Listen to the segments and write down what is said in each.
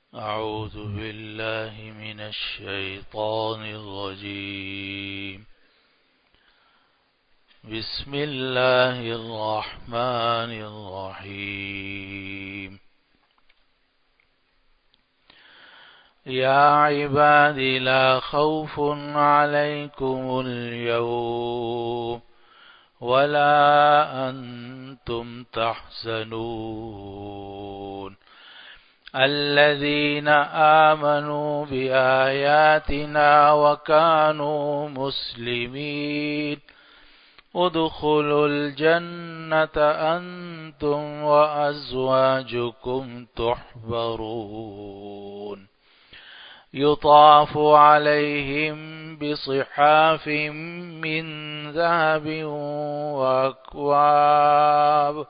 أعوذ بالله من الشيطان الرجيم. بسم الله الرحمن الرحيم. يا عبادي لا خوف عليكم اليوم ولا أنتم تحزنون الذين آمنوا بآياتنا وكانوا مسلمين ادخلوا الجنة أنتم وأزواجكم تحبرون يطاف عليهم بصحاف من ذهب وأكواب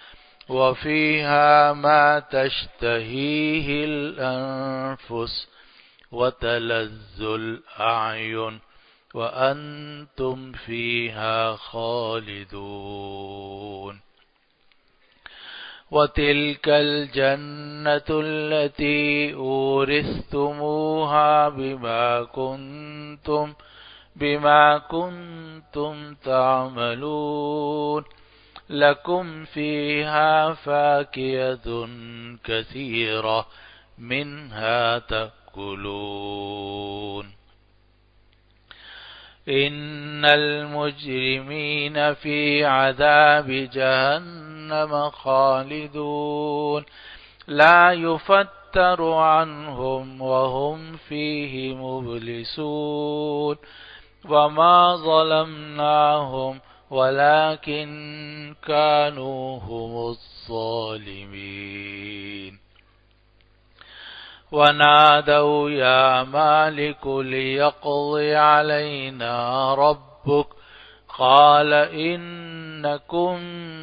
وفيها ما تشتهيه الأنفس وتلذ الأعين وأنتم فيها خالدون وتلك الجنة التي أورثتموها بما كنتم تعملون لكم فيها فاكهة كثيرة منها تأكلون إن المجرمين في عذاب جهنم خالدون لا يفتر عنهم وهم فيه مبلسون وما ظلمناهم ولكن كانوا هم الظالمين ونادوا يا مالك ليقضي علينا ربك قال إنكم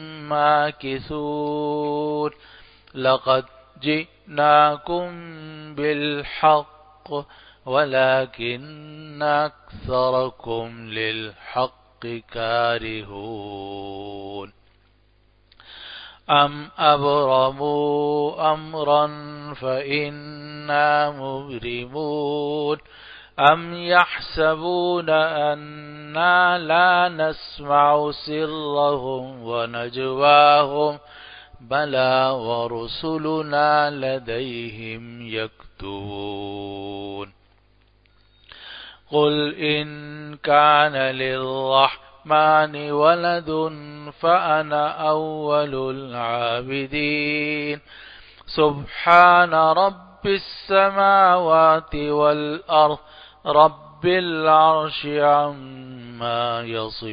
ماكثون لقد جئناكم بالحق ولكن أكثركم للحق كارهون أم أبرموا أمرا فإنا مبرمون أم يحسبون أنا لا نسمع سرهم ونجواهم بلى ورسلنا لديهم يكتبون قل إن كان للرحمن ولد فأنا أول العابدين سبحان رب السماوات والأرض رب العرش عما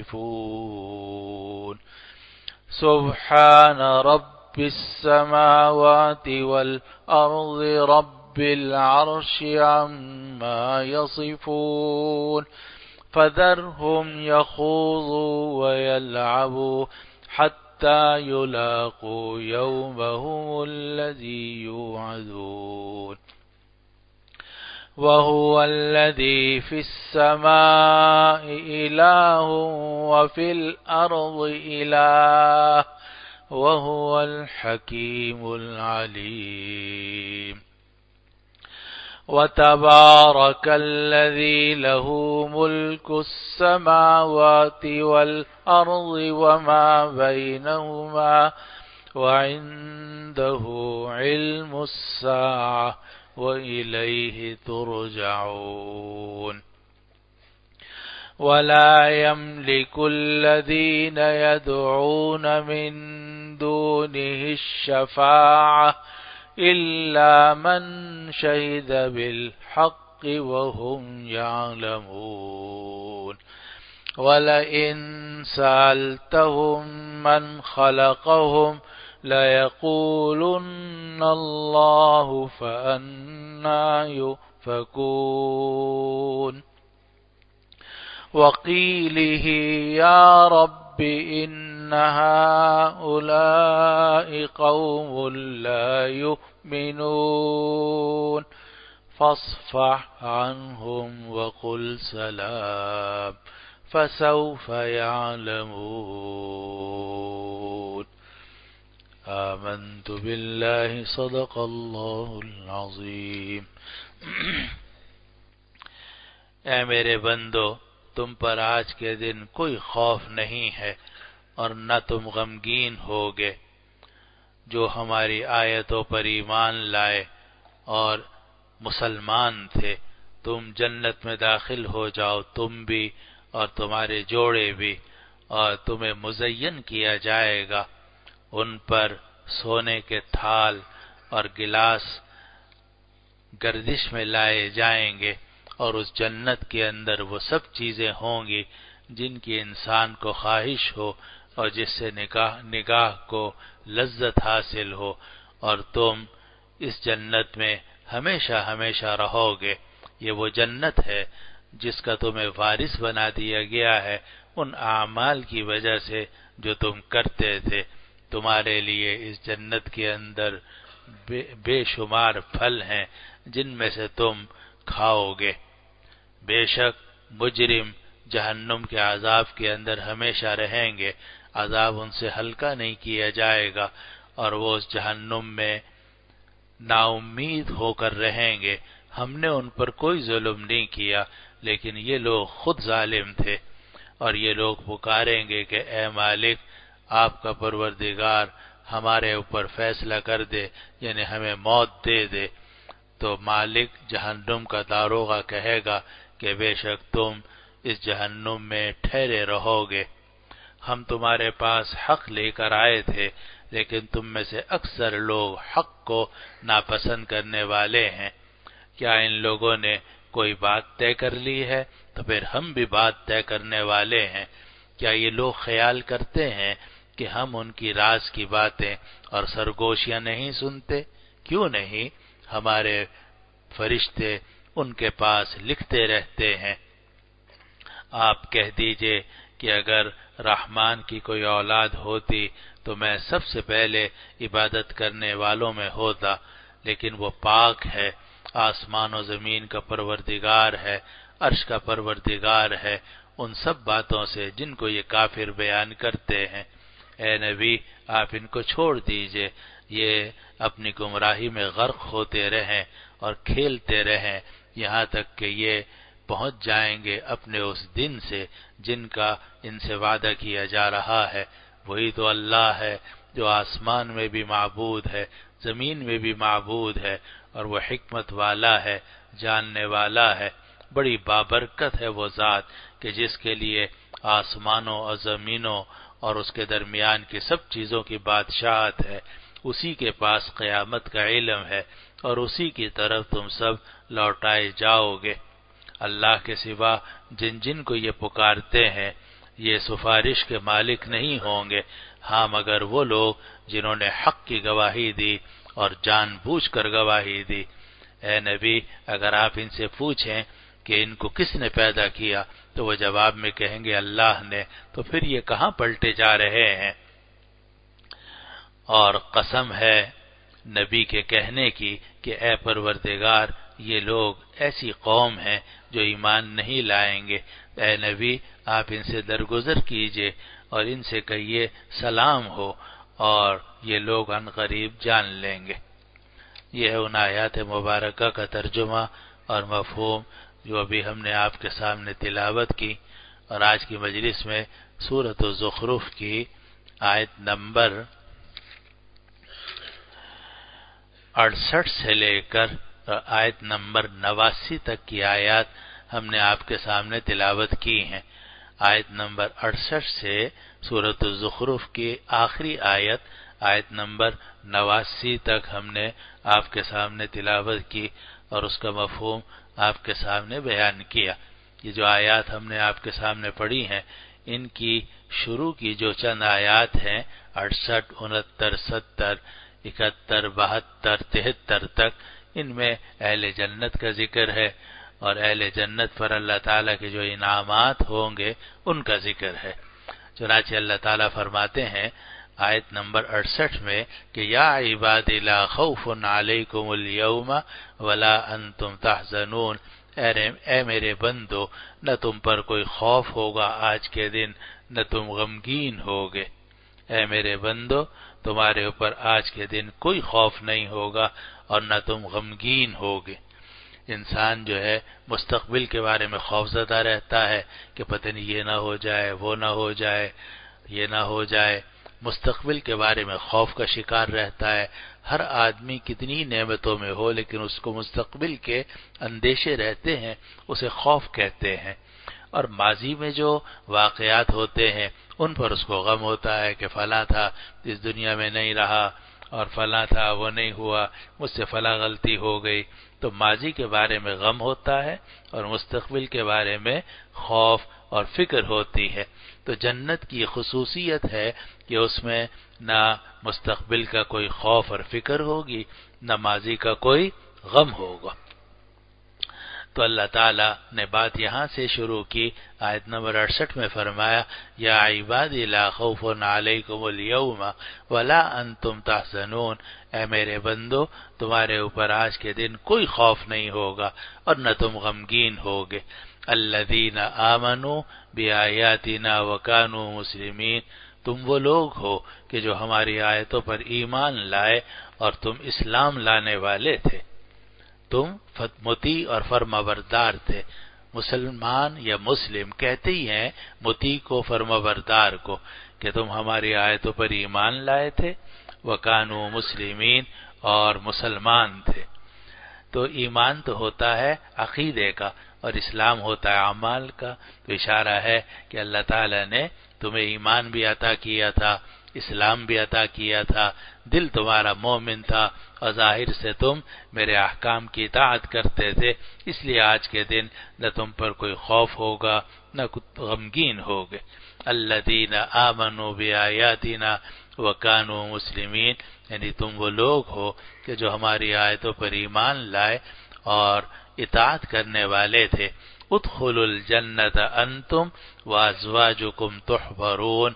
يصفون سبحان رب السماوات والأرض رب العرش عما يصفون فذرهم يخوضوا ويلعبوا حتى يلاقوا يومهم الذي يوعدون وهو الذي في السماء إله وفي الأرض إله وهو الحكيم العليم وتبارك الذي له ملك السماوات والأرض وما بينهما وعنده علم الساعة وإليه ترجعون ولا يملك الذين يدعون من دونه الشفاعة إلا من شهد بالحق وهم يعلمون ولئن سألتهم من خلقهم ليقولن الله فأنى يؤفكون وقيله يا رب إن هؤلاء قوم لا يؤمنون فاصفح عنهم وقل سلام فسوف يعلمون آمنت باللہ صدق اللہ العظیم۔ اے میرے بندو، تم پر آج کے دن کوئی خوف نہیں ہے اور نہ تم غمگین ہوگے۔ جو ہماری آیتوں پر ایمان لائے اور مسلمان تھے، تم جنت میں داخل ہو جاؤ، تم بھی اور تمہارے جوڑے بھی، اور تمہیں مزین کیا جائے گا۔ ان پر سونے کے تھال اور گلاس گردش میں لائے جائیں گے، اور اس جنت کے اندر وہ سب چیزیں ہوں گی جن کی انسان کو خواہش ہو اور جس سے نگاہ کو لذت حاصل ہو، اور تم اس جنت میں ہمیشہ ہمیشہ رہو گے۔ یہ وہ جنت ہے جس کا تمہیں وارث بنا دیا گیا ہے ان اعمال کی وجہ سے جو تم کرتے تھے۔ تمہارے لیے اس جنت کے اندر بے شمار پھل ہیں جن میں سے تم کھاؤ گے۔ بے شک مجرم جہنم کے عذاب کے اندر ہمیشہ رہیں گے، عذاب ان سے ہلکا نہیں کیا جائے گا، اور وہ اس جہنم میں نا امید ہو کر رہیں گے۔ ہم نے ان پر کوئی ظلم نہیں کیا، لیکن یہ لوگ خود ظالم تھے، اور یہ لوگ پکاریں گے کہ اے مالک، آپ کا پروردگار ہمارے اوپر فیصلہ کر دے، یعنی ہمیں موت دے دے۔ تو مالک جہنم کا داروغہ کہے گا کہ بے شک تم اس جہنم میں ٹھہرے رہو گے۔ ہم تمہارے پاس حق لے کر آئے تھے، لیکن تم میں سے اکثر لوگ حق کو ناپسند کرنے والے ہیں۔ کیا ان لوگوں نے کوئی بات طے کر لی ہے؟ تو پھر ہم بھی بات طے کرنے والے ہیں۔ کیا یہ لوگ خیال کرتے ہیں کہ ہم ان کی راز کی باتیں اور سرگوشیاں نہیں سنتے؟ کیوں نہیں؟ ہمارے فرشتے ان کے پاس لکھتے رہتے ہیں۔ آپ کہہ دیجئے کہ اگر رحمان کی کوئی اولاد ہوتی تو میں سب سے پہلے عبادت کرنے والوں میں ہوتا، لیکن وہ پاک ہے، آسمان و زمین کا پروردگار ہے، عرش کا پروردگار ہے، ان سب باتوں سے جن کو یہ کافر بیان کرتے ہیں۔ اے نبی، آپ ان کو چھوڑ دیجئے، یہ اپنی گمراہی میں غرق ہوتے رہیں اور کھیلتے رہیں یہاں تک کہ یہ پہنچ جائیں گے اپنے اس دن سے جن کا ان سے وعدہ کیا جا رہا ہے۔ وہی تو اللہ ہے جو آسمان میں بھی معبود ہے، زمین میں بھی معبود ہے، اور وہ حکمت والا ہے، جاننے والا ہے۔ بڑی بابرکت ہے وہ ذات کہ جس کے لیے آسمانوں اور زمینوں اور اس کے درمیان کی سب چیزوں کی بادشاہت ہے۔ اسی کے پاس قیامت کا علم ہے، اور اسی کی طرف تم سب لوٹائے جاؤ گے۔ اللہ کے سوا جن جن کو یہ پکارتے ہیں یہ سفارش کے مالک نہیں ہوں گے، ہاں مگر وہ لوگ جنہوں نے حق کی گواہی دی اور جان بوجھ کر گواہی دی۔ اے نبی، اگر آپ ان سے پوچھیں کہ ان کو کس نے پیدا کیا تو وہ جواب میں کہیں گے اللہ نے، تو پھر یہ کہاں پلٹے جا رہے ہیں؟ اور قسم ہے نبی کے کہنے کی کہ اے پروردگار، یہ لوگ ایسی قوم ہیں جو ایمان نہیں لائیں گے۔ اے نبی، آپ ان سے درگزر کیجئے اور ان سے کہیے سلام ہو، اور یہ لوگ عن قریب جان لیں گے۔ یہ ہے ان آیات مبارکہ کا ترجمہ اور مفہوم جو ابھی ہم نے آپ کے سامنے تلاوت کی، اور آج کی مجلس میں سورۃ الزخرف کی آیت نمبر 68 سے لے کر آیت نمبر 89 تک کی آیات ہم نے آپ کے سامنے تلاوت کی ہیں۔ آیت نمبر 68 سے سورۃ الزخرف کی آخری آیت آیت نمبر 89 تک ہم نے آپ کے سامنے تلاوت کی اور اس کا مفہوم آپ کے سامنے بیان کیا۔ یہ جو آیات ہم نے آپ کے سامنے پڑھی ہیں، ان کی شروع کی جو چند آیات ہیں 68، 69، 70، 71، 72، 73 تک، ان میں اہل جنت کا ذکر ہے، اور اہل جنت پر اللہ تعالیٰ کے جو انعامات ہوں گے ان کا ذکر ہے۔ چنانچہ اللہ تعالیٰ فرماتے ہیں آیت نمبر 68 میں کہ یا عباد لا خوف علیکم اليوم ولا انتم تحزنون، اے میرے بندو، نہ تم پر کوئی خوف ہوگا آج کے دن، نہ تم غمگین ہوگے۔ اے میرے بندو، تمہارے اوپر آج کے دن کوئی خوف نہیں ہوگا اور نہ تم غمگین ہوگے۔ انسان جو ہے مستقبل کے بارے میں خوف زدہ رہتا ہے کہ پتہ نہیں یہ نہ ہو جائے، وہ نہ ہو جائے، یہ نہ ہو جائے، مستقبل کے بارے میں خوف کا شکار رہتا ہے۔ ہر آدمی کتنی نعمتوں میں ہو لیکن اس کو مستقبل کے اندیشے رہتے ہیں، اسے خوف کہتے ہیں۔ اور ماضی میں جو واقعات ہوتے ہیں ان پر اس کو غم ہوتا ہے کہ فلاں تھا اس دنیا میں نہیں رہا، اور فلاں تھا وہ نہیں ہوا، مجھ سے فلاں غلطی ہو گئی۔ تو ماضی کے بارے میں غم ہوتا ہے اور مستقبل کے بارے میں خوف اور فکر ہوتی ہے۔ تو جنت کی خصوصیت ہے کہ اس میں نہ مستقبل کا کوئی خوف اور فکر ہوگی، نہ ماضی کا کوئی غم ہوگا۔ تو اللہ تعالیٰ نے بات یہاں سے شروع کی، آیت نمبر 68 میں فرمایا یا عبادی لا خوف علیکم اليوم ولا انتم تحزنون، اے میرے بندو تمہارے اوپر آج کے دن کوئی خوف نہیں ہوگا اور نہ تم غمگین ہوگے۔ الذین آمنوا بآیاتنا وکانوا مسلمین، تم وہ لوگ ہو کہ جو ہماری آیتوں پر ایمان لائے اور تم اسلام لانے والے تھے، تم مطیع اور فرمانبردار تھے۔ مسلمان یا مسلم کہتے ہی ہیں مطیع کو، فرمانبردار کو، کہ تم ہماری آیتوں پر ایمان لائے تھے، وکانوا مسلمین، اور مسلمان تھے۔ تو ایمان تو ہوتا ہے عقیدے کا اور اسلام ہوتا ہے اعمال کا۔ تو اشارہ ہے کہ اللہ تعالی نے تمہیں ایمان بھی عطا کیا تھا، اسلام بھی عطا کیا تھا، دل تمہارا مومن تھا اور ظاہر سے تم میرے احکام کی اطاعت کرتے تھے، اس لیے آج کے دن نہ تم پر کوئی خوف ہوگا نہ غمگین ہوگے۔ الذین آمنوا بآیاتنا وکانوا مسلمین، یعنی تم وہ لوگ ہو کہ جو ہماری آیتوں پر ایمان لائے اور اطاعت کرنے والے تھے۔ ادخلوا الجنت انتم وازواجکم تحبرون،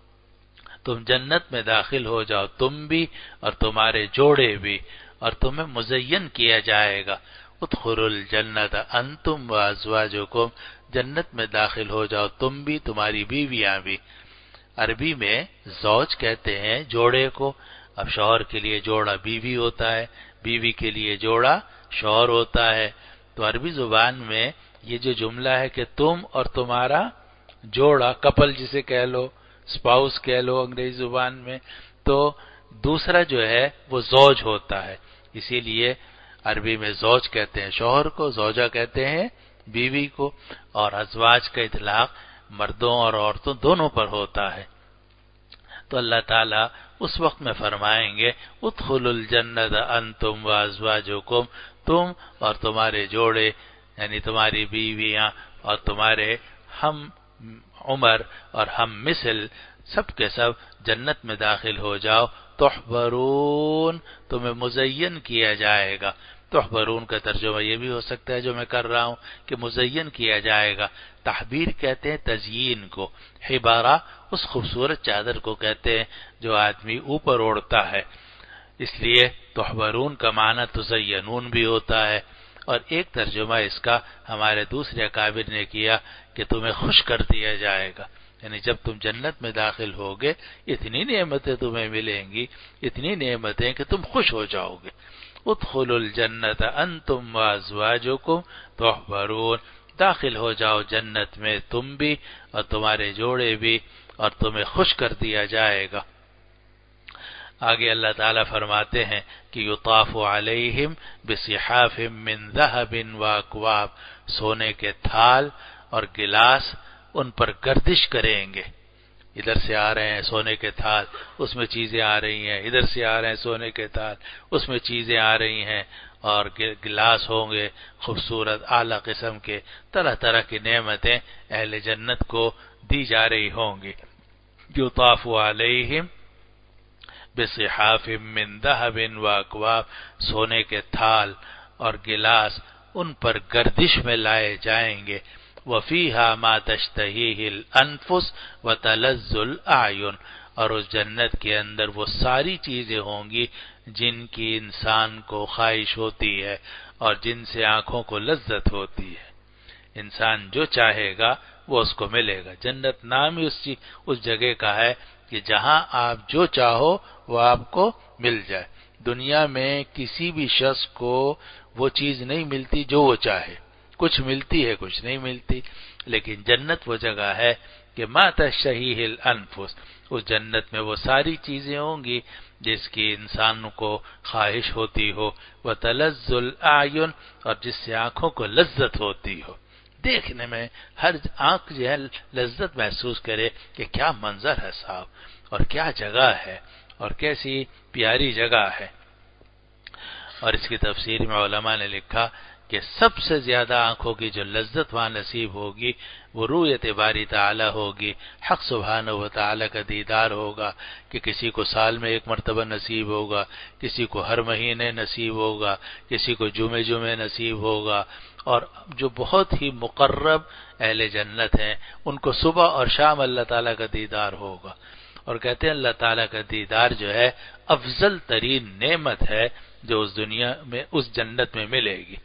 تم جنت میں داخل ہو جاؤ تم بھی اور تمہارے جوڑے بھی، اور تمہیں مزین کیا جائے گا۔ ادخلوا الجنت انتم وازواجکم، جنت میں داخل ہو جاؤ تم بھی، تمہاری بیویاں بھی۔ عربی میں زوج کہتے ہیں جوڑے کو۔ اب شوہر کے لیے جوڑا بیوی ہوتا ہے، بیوی کے لیے جوڑا شوہر ہوتا ہے۔ تو عربی زبان میں یہ جو جملہ ہے کہ تم اور تمہارا جوڑا، کپل جسے کہہ لو، اسپاؤس کہہ لو انگریزی زبان میں، تو دوسرا جو ہے وہ زوج ہوتا ہے۔ اسی لیے عربی میں زوج کہتے ہیں شوہر کو، زوجہ کہتے ہیں بیوی کو، اور ازواج کا اطلاق مردوں اور عورتوں دونوں پر ہوتا ہے۔ تو اللہ تعالیٰ اس وقت میں فرمائیں گے ادخلوا الجنت انتم وازواجکم، تم اور تمہارے جوڑے یعنی تمہاری بیویاں اور تمہارے ہم عمر اور ہم مثل سب کے سب جنت میں داخل ہو جاؤ۔ تحبرون، تمہیں مزین کیا جائے گا۔ تحبرون کا ترجمہ یہ بھی ہو سکتا ہے جو میں کر رہا ہوں کہ مزین کیا جائے گا۔ تحبیر کہتے ہیں تزیین کو، حبارہ اس خوبصورت چادر کو کہتے ہیں جو آدمی اوپر اوڑھتا ہے، اس لیے تحبرون کا معنی تزینون بھی ہوتا ہے۔ اور ایک ترجمہ اس کا ہمارے دوسرے اکابر نے کیا کہ تمہیں خوش کر دیا جائے گا، یعنی جب تم جنت میں داخل ہوگے اتنی نعمتیں تمہیں ملیں گی، اتنی نعمتیں کہ تم خوش ہو جاؤ گے۔ ادخلوا الجنت انتم وازواجکم تحبرون، داخل ہو جاؤ جنت میں تم بھی اور تمہارے جوڑے بھی، اور تمہیں خوش کر دیا جائے گا۔ آگے اللہ تعالیٰ فرماتے ہیں کہ یطاف علیہم بصحاف من ذہب واکواب، سونے کے تھال اور گلاس ان پر گردش کریں گے۔ ادھر سے آ رہے ہیں سونے کے تھال، اس میں چیزیں آ رہی ہیں، ادھر سے آ رہے ہیں سونے کے تھال، اس میں چیزیں آ رہی ہیں، اور گلاس ہوں گے خوبصورت اعلیٰ قسم کے، طرح طرح کی نعمتیں اہل جنت کو دی جا رہی ہوں گی۔ یطاف علیہم بصحاف من ذہب واکواب، سونے کے تھال اور گلاس ان پر گردش میں لائے جائیں گے۔ وَفِيهَا مَا تَشْتَهِيهِ الْأَنفُسُ وَتَلَذُّ الْأَعْيُنُ، اور اس جنت کے اندر وہ ساری چیزیں ہوں گی جن کی انسان کو خواہش ہوتی ہے اور جن سے آنکھوں کو لذت ہوتی ہے۔ انسان جو چاہے گا وہ اس کو ملے گا۔ جنت نام ہی اس جگہ کا ہے کہ جہاں آپ جو چاہو وہ آپ کو مل جائے۔ دنیا میں کسی بھی شخص کو وہ چیز نہیں ملتی جو وہ چاہے، کچھ ملتی ہے کچھ نہیں ملتی، لیکن جنت وہ جگہ ہے کہ ما تشتہیہ الانفس، اس جنت میں وہ ساری چیزیں ہوں گی جس کی انسان کو خواہش ہوتی ہو، وتلذ الاعین، اور جس سے آنکھوں کو لذت ہوتی ہو، دیکھنے میں ہر آنکھ جو ہے لذت محسوس کرے کہ کیا منظر ہے صاحب، اور کیا جگہ ہے، اور کیسی پیاری جگہ ہے۔ اور اس کی تفسیر میں علماء نے لکھا کہ سب سے زیادہ آنکھوں کی جو لذت وہاں نصیب ہوگی وہ رؤیت باری تعالی ہوگی، حق سبحانہ و تعالی کا دیدار ہوگا، کہ کسی کو سال میں ایک مرتبہ نصیب ہوگا، کسی کو ہر مہینے نصیب ہوگا، کسی کو جمعے جمعے نصیب ہوگا، اور جو بہت ہی مقرب اہل جنت ہیں ان کو صبح اور شام اللہ تعالیٰ کا دیدار ہوگا۔ اور کہتے ہیں اللہ تعالیٰ کا دیدار جو ہے افضل ترین نعمت ہے جو اس دنیا میں اس جنت میں ملے گی،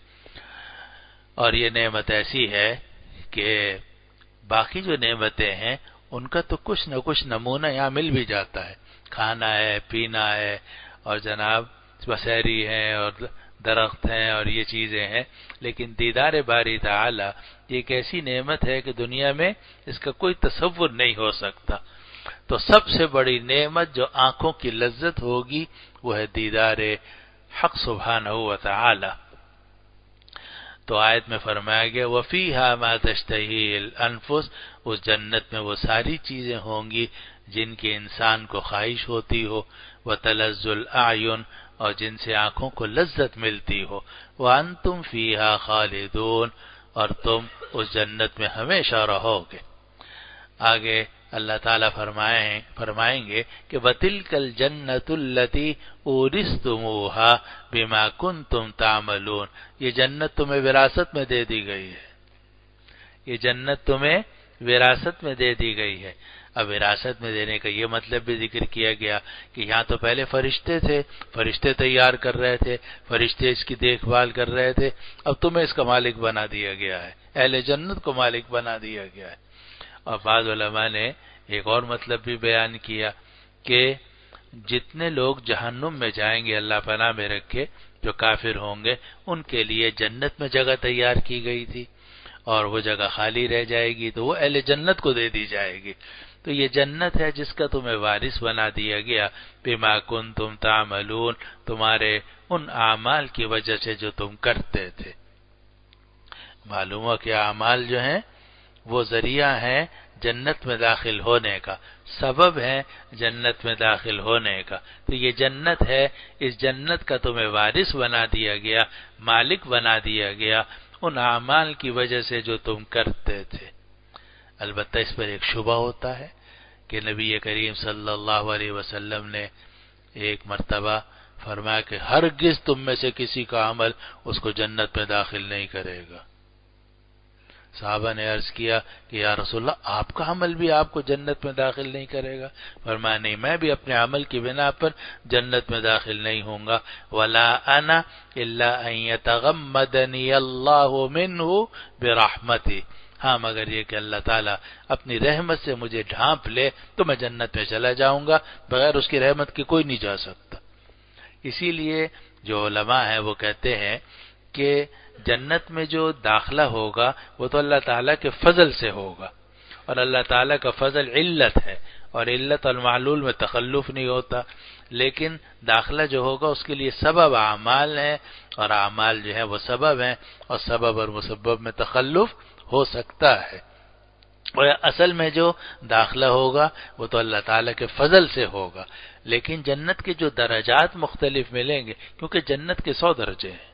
اور یہ نعمت ایسی ہے کہ باقی جو نعمتیں ہیں ان کا تو کچھ نہ کچھ نمونہ یہاں مل بھی جاتا ہے، کھانا ہے، پینا ہے، اور جناب بسیری ہیں اور درخت ہیں اور یہ چیزیں ہیں، لیکن دیدار باری تعالی ایک ایسی نعمت ہے کہ دنیا میں اس کا کوئی تصور نہیں ہو سکتا۔ تو سب سے بڑی نعمت جو آنکھوں کی لذت ہوگی وہ ہے دیدار حق سبحانہ و تعالی۔ تو آیت میں فرمایا گیا وَفِيهَا مَا تَشْتَهِي الْأَنفُسُ، اس جنت میں وہ ساری چیزیں ہوں گی جن کی انسان کو خواہش ہوتی ہو، وَتَلَذُّ الْأَعْيُنُ، اور جن سے آنکھوں کو لذت ملتی ہو، وَأَنْتُمْ فِيهَا خَالِدُونَ، اور تم اس جنت میں ہمیشہ رہو گے۔ آگے اللہ تعالیٰ فرمائیں گے کہ وَتِلْكَ الْجَنَّةُ الَّتِي أُورِثْتُمُوهَا بِمَا كُنْتُمْ تَعْمَلُونَ، یہ جنت تمہیں وراثت میں دے دی گئی ہے، یہ جنت تمہیں وراثت میں دے دی گئی ہے۔ اب وراثت میں دینے کا یہ مطلب بھی ذکر کیا گیا کہ یہاں تو پہلے فرشتے تھے، فرشتے تیار کر رہے تھے، فرشتے اس کی دیکھ بھال کر رہے تھے، اب تمہیں اس کا مالک بنا دیا گیا ہے، اہل جنت کو مالک بنا دیا گیا ہے۔ اور بعض علماء نے ایک اور مطلب بھی بیان کیا کہ جتنے لوگ جہنم میں جائیں گے، اللہ پناہ میں رکھے، جو کافر ہوں گے ان کے لیے جنت میں جگہ تیار کی گئی تھی، اور وہ جگہ خالی رہ جائے گی تو وہ اہل جنت کو دے دی جائے گی۔ تو یہ جنت ہے جس کا تمہیں وارث بنا دیا گیا، بما کنتم تعملون، تمہارے ان اعمال کی وجہ سے جو تم کرتے تھے۔ معلوم ہوا کہ اعمال جو ہیں وہ ذریعہ ہیں جنت میں داخل ہونے کا، سبب ہے جنت میں داخل ہونے کا۔ تو یہ جنت ہے، اس جنت کا تمہیں وارث بنا دیا گیا، مالک بنا دیا گیا ان اعمال کی وجہ سے جو تم کرتے تھے۔ البتہ اس پر ایک شبہ ہوتا ہے کہ نبی کریم صلی اللہ علیہ وسلم نے ایک مرتبہ فرمایا کہ ہرگز تم میں سے کسی کا عمل اس کو جنت میں داخل نہیں کرے گا۔ صحابہ نے عرض کیا کہ یا رسول اللہ، آپ کا عمل بھی آپ کو جنت میں داخل نہیں کرے گا؟ فرمایا نہیں، میں بھی اپنے عمل کی بنا پر جنت میں داخل نہیں ہوں گا۔ وَلَا أَنَا إِلَّا أَن يَتَغَمَّدَنِيَ اللَّهُ مِنْهُ بِرَحْمَتِهِ، ہاں مگر یہ کہ اللہ تعالیٰ اپنی رحمت سے مجھے ڈھانپ لے تو میں جنت میں چلا جاؤں گا، بغیر اس کی رحمت کے کوئی نہیں جا سکتا۔ اسی لیے جو علماء ہیں وہ کہتے ہیں کہ جنت میں جو داخلہ ہوگا وہ تو اللہ تعالیٰ کے فضل سے ہوگا، اور اللہ تعالیٰ کا فضل علت ہے، اور علت المعلول میں تخلف نہیں ہوتا، لیکن داخلہ جو ہوگا اس کے لیے سبب اعمال ہیں، اور اعمال جو ہیں وہ سبب ہیں، اور سبب اور مسبب میں تخلف ہو سکتا ہے۔ اور اصل میں جو داخلہ ہوگا وہ تو اللہ تعالیٰ کے فضل سے ہوگا، لیکن جنت کے جو درجات مختلف ملیں گے، کیونکہ جنت کے 100 درجے ہیں،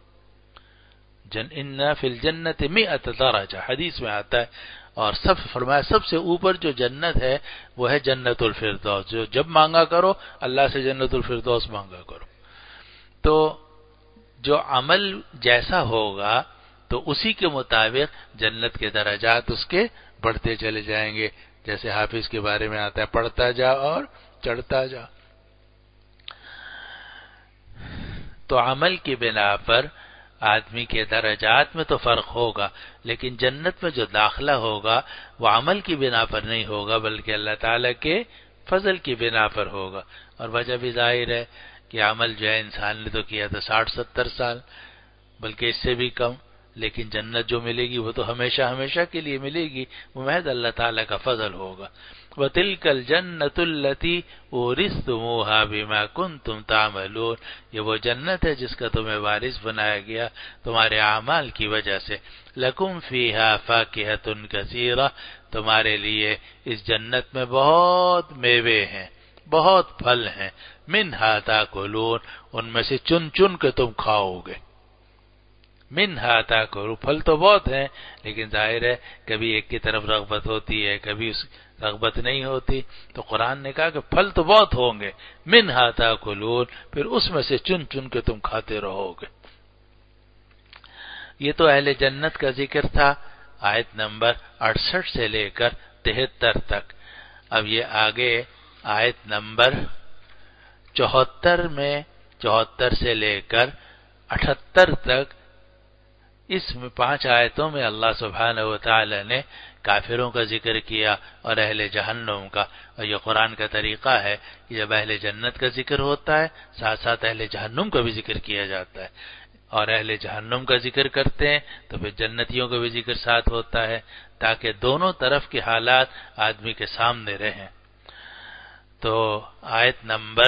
ان فی الجنت 100 درجہ حدیث میں آتا ہے، اور سب فرمایا سب سے اوپر جو جنت ہے وہ ہے جنت الفردوس، جو جب مانگا کرو اللہ سے جنت الفردوس مانگا کرو۔ تو جو عمل جیسا ہوگا تو اسی کے مطابق جنت کے درجات اس کے بڑھتے چلے جائیں گے، جیسے حافظ کے بارے میں آتا ہے پڑھتا جا اور چڑھتا جا۔ تو عمل کی بنا پر آدمی کے درجات میں تو فرق ہوگا، لیکن جنت میں جو داخلہ ہوگا وہ عمل کی بنا پر نہیں ہوگا، بلکہ اللہ تعالیٰ کے فضل کی بنا پر ہوگا، اور وجہ بھی ظاہر ہے کہ عمل جو ہے انسان نے تو کیا تھا 60-70 سال، بلکہ اس سے بھی کم، لیکن جنت جو ملے گی وہ تو ہمیشہ ہمیشہ کے لیے ملے گی، وہ محض اللہ تعالیٰ کا فضل ہوگا۔ وَتِلْكَ الْجَنَّةُ الَّتِي أُورِثْتُمُوهَا بِمَا كُنتُمْ تَعْمَلُونَ، یہ وہ جنت ہے جس کا تمہیں وارث بنایا گیا تمہارے اعمال کی وجہ سے۔ لَكُمْ فِيهَا فَاكِهَةٌ كَثِيرَةٌ، تمہارے لیے اس جنت میں بہت میوے ہیں، بہت پھل ہیں، مِنْهَا تَأْكُلُونَ، ان میں سے چن چن کے تم کھاؤ گے۔ منہا تاکلون، پھل تو بہت ہیں، لیکن ظاہر ہے کبھی ایک کی طرف رغبت ہوتی ہے، کبھی اس رغبت نہیں ہوتی، تو قرآن نے کہا کہ پھل تو بہت ہوں گے، منہا تاکلون، پھر اس میں سے چن چن کے تم کھاتے رہو گے۔ یہ تو اہل جنت کا ذکر تھا، آیت نمبر 68 سے لے کر 73 تک۔ اب یہ آگے آیت نمبر 74 میں 74 سے لے کر 78 تک، اس میں 5 آیتوں میں اللہ سبحانہ و تعالی نے کافروں کا ذکر کیا اور اہل جہنم کا، اور یہ قرآن کا طریقہ ہے کہ جب اہل جنت کا ذکر ہوتا ہے ساتھ ساتھ اہل جہنم کا بھی ذکر کیا جاتا ہے، اور اہل جہنم کا ذکر کرتے ہیں تو پھر جنتیوں کا بھی ذکر ساتھ ہوتا ہے، تاکہ دونوں طرف کے حالات آدمی کے سامنے رہیں۔ تو آیت نمبر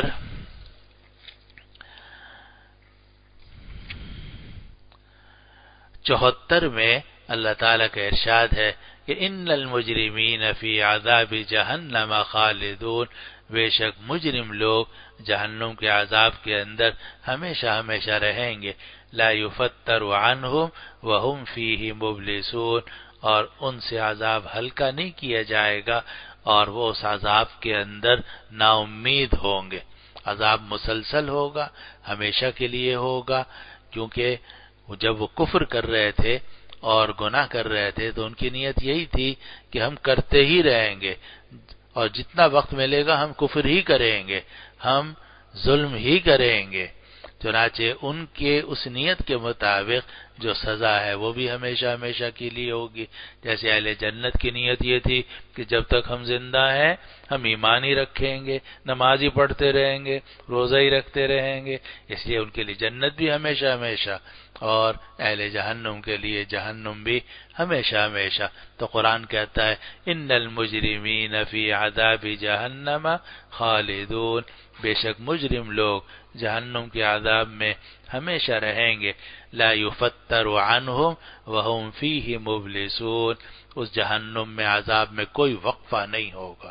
74 میں اللہ تعالیٰ کا ارشاد ہے کہ ان المجرمین فی عذاب جہنم خالدون، بے شک مجرم لوگ جہنم کے عذاب کے اندر ہمیشہ ہمیشہ رہیں گے، لا یفتر عنہم وہم فیہ مبلسون، اور ان سے عذاب ہلکا نہیں کیا جائے گا اور وہ اس عذاب کے اندر نا امید ہوں گے۔ عذاب مسلسل ہوگا، ہمیشہ کے لیے ہوگا، کیونکہ جب وہ کفر کر رہے تھے اور گناہ کر رہے تھے تو ان کی نیت یہی تھی کہ ہم کرتے ہی رہیں گے، اور جتنا وقت ملے گا ہم کفر ہی کریں گے، ہم ظلم ہی کریں گے۔ چنانچہ ان کے اس نیت کے مطابق جو سزا ہے وہ بھی ہمیشہ ہمیشہ کے لیے ہوگی۔ جیسے اہل جنت کی نیت یہ تھی کہ جب تک ہم زندہ ہیں ہم ایمان ہی رکھیں گے، نماز ہی پڑھتے رہیں گے، روزہ ہی رکھتے رہیں گے، اس لیے ان کے لیے جنت بھی ہمیشہ ہمیشہ، اور اہل جہنم کے لیے جہنم بھی ہمیشہ ہمیشہ۔ تو قرآن کہتا ہے ان المجرمین فی عذاب جہنم خالدون، بے شک مجرم لوگ جہنم کے عذاب میں ہمیشہ رہیں گے، لا یفتر عنہم وہم فیہ مبلسون، اس جہنم میں عذاب میں کوئی وقفہ نہیں ہوگا۔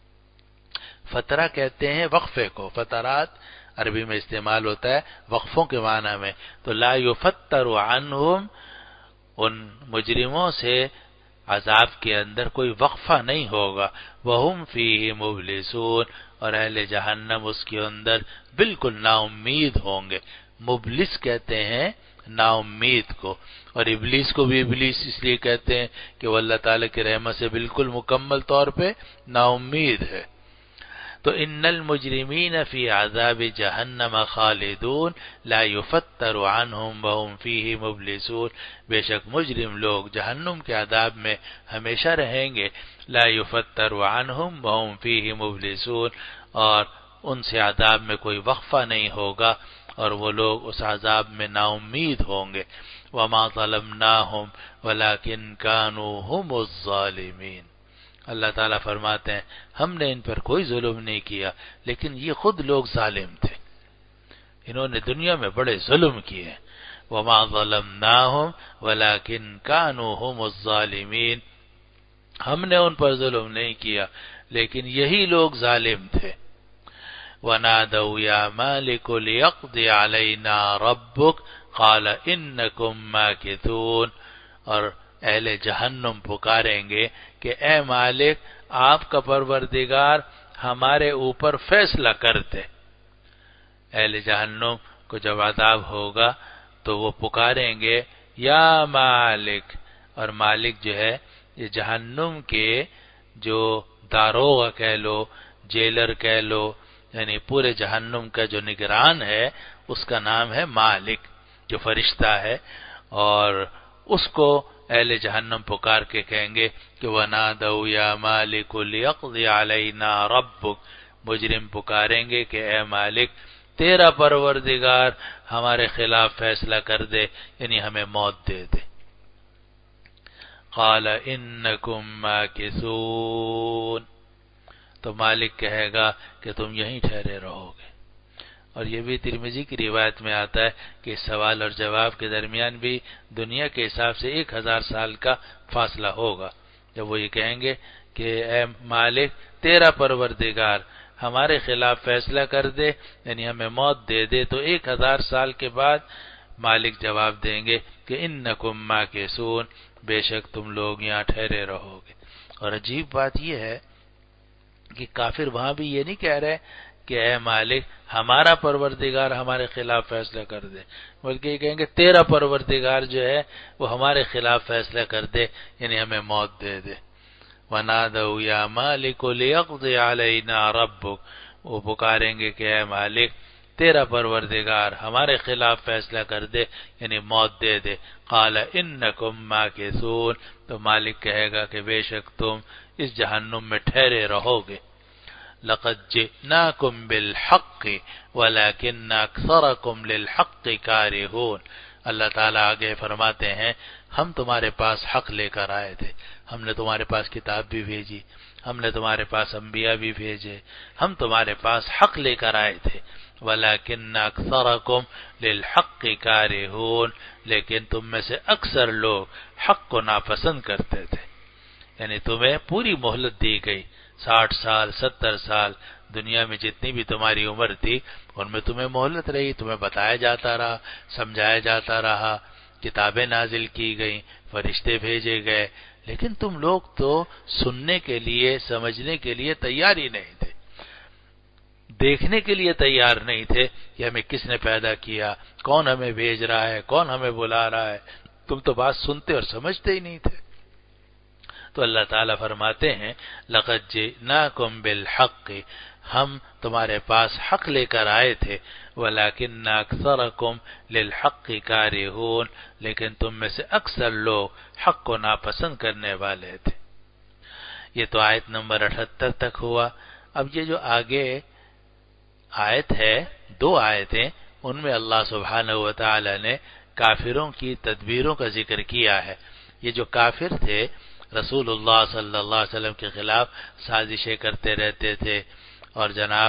فترہ کہتے ہیں وقفے کو، فترات عربی میں استعمال ہوتا ہے وقفوں کے معنی میں، تو لا یفتر عنہم، ان مجرموں سے عذاب کے اندر کوئی وقفہ نہیں ہوگا، وہم فیہ مبلسون، اور اہل جہنم اس کے اندر بالکل نا امید ہوں گے۔ مبلس کہتے ہیں نا امید کو، اور ابلیس کو بھی ابلیس اس لیے کہتے ہیں کہ وہ اللہ تعالیٰ کی رحمت سے بالکل مکمل طور پہ نا امید ہے۔ تو ان المجرمین فی عذاب جہنم خالدون لا یفتر عنہم وہم فیہ مبلسون، بے شک مجرم لوگ جہنم کے عذاب میں ہمیشہ رہیں گے، لا یفتر عنہم وہم فیہ مبلسون، اور ان سے عذاب میں کوئی وقفہ نہیں ہوگا اور وہ لوگ اس عذاب میں نا امید ہوں گے۔ وما ظلمناہم ولکن کانوا ھم الظالمین، اللہ تعالیٰ فرماتے ہیں ہم نے ان پر کوئی ظلم نہیں کیا، لیکن یہ خود لوگ ظالم تھے، انہوں نے دنیا میں بڑے ظلم کیے۔ وما ظلمناہم ولکن کانوا ھم الظالمین، ہم نے ان پر ظلم نہیں کیا لیکن یہی لوگ ظالم تھے۔ وَنَادَوْا يَا مَالِكُ لِيَقْضِ عَلَيْنَا رَبُّكَ قَالَ إِنَّكُمْ مَاكِثُونَ، اور اہل جہنم پکاریں گے کہ اے مالک آپ کا پروردگار ہمارے اوپر فیصلہ کر دے۔ اہل جہنم کو جب عذاب ہوگا تو وہ پکاریں گے یا مالک، اور مالک جو ہے یہ جہنم کے جو داروغہ کہہ لو، جیلر کہہ لو، یعنی پورے جہنم کا جو نگران ہے اس کا نام ہے مالک، جو فرشتہ ہے، اور اس کو اہل جہنم پکار کے کہیں گے کہ وَنَادَوْا يَا مَالِكُ لِيَقْضِيَ عَلَيْنَا رَبُّكَ، مجرم پکاریں گے کہ اے مالک تیرا پروردگار ہمارے خلاف فیصلہ کر دے، یعنی ہمیں موت دے دے۔ قَالَ إِنَّكُمْ مَاكِثُونَ، تو مالک کہے گا کہ تم یہیں ٹھہرے رہو گے۔ اور یہ بھی ترمذی کی روایت میں آتا ہے کہ سوال اور جواب کے درمیان بھی دنیا کے حساب سے 1000 سال کا فاصلہ ہوگا۔ جب وہ یہ کہیں گے کہ اے مالک تیرا پروردگار ہمارے خلاف فیصلہ کر دے، یعنی ہمیں موت دے دے، تو 1000 سال کے بعد مالک جواب دیں گے کہ انکم ماکثون، بے شک تم لوگ یہاں ٹھہرے رہو گے۔ اور عجیب بات یہ ہے کہ کافر وہاں بھی یہ نہیں کہہ رہے کہ اے مالک ہمارا پروردگار ہمارے خلاف فیصلہ کر دے، بلکہ یہ کہیں گے تیرا پروردگار جو ہے وہ ہمارے خلاف فیصلہ کر دے، یعنی ہمیں موت دے دے۔ وَنَادَوْا يَا مَالِكُ لِيَقْضِيَ عَلَيْنَا رَبُّكَ، وہ پکاریں گے کہ اے مالک تیرا پروردگار ہمارے خلاف فیصلہ کر دے، یعنی موت دے دے۔ قَالَ إِنَّكُمْ مَاكِثُونَ، تو مالک کہے گا کہ بے شک تم اس جہنم میں ٹھہرے رہو گے۔ لَقَدْ جِئْنَاكُمْ بِالْحَقِّ وَلَكِنَّ أَكْثَرَكُمْ لِلْحَقِّ كَارِهُونَ، اللہ تعالیٰ آگے فرماتے ہیں ہم تمہارے پاس حق لے کر آئے تھے، ہم نے تمہارے پاس کتاب بھی بھیجی، ہم نے تمہارے پاس انبیاء بھی بھیجے، ہم تمہارے پاس حق لے کر آئے تھے۔ وَلَكِنَّ أَكْثَرَكُمْ لِلْحَقِّ كَارِهُونَ، لیکن تم میں سے اکثر لوگ حق کو ناپسند کرتے تھے۔ یعنی تمہیں پوری مہلت دی گئی، 60 سال 70 سال دنیا میں جتنی بھی تمہاری عمر تھی ان میں تمہیں مہلت رہی، تمہیں بتایا جاتا رہا، سمجھایا جاتا رہا، کتابیں نازل کی گئیں، فرشتے بھیجے گئے، لیکن تم لوگ تو سننے کے لیے سمجھنے کے لیے تیار ہی نہیں تھے، دیکھنے کے لیے تیار نہیں تھے کہ ہمیں کس نے پیدا کیا، کون ہمیں بھیج رہا ہے، کون ہمیں بلا رہا ہے، تم تو بات سنتے اور سمجھتے ہی نہیں تھے۔ تو اللہ تعالیٰ فرماتے ہیں لَقَدْ جِئْنَاكُمْ بِالْحَقِّ، ہم تمہارے پاس حق لے کر آئے تھے، وَلَكِنَّ أَكْثَرَكُمْ لِلْحَقِّ كَارِهُونَ، لیکن تم میں سے اکثر لوگ حق کو ناپسند کرنے والے تھے۔ یہ تو آیت نمبر 78 تک ہوا۔ اب یہ جو آگے آیت ہے، 2 آیتیں، ان میں اللہ سبحانہ وتعالی نے کافروں کی تدبیروں کا ذکر کیا ہے۔ یہ جو کافر تھے رسول اللہ صلی اللہ علیہ وسلم کے خلاف سازشیں کرتے رہتے تھے، اور جناب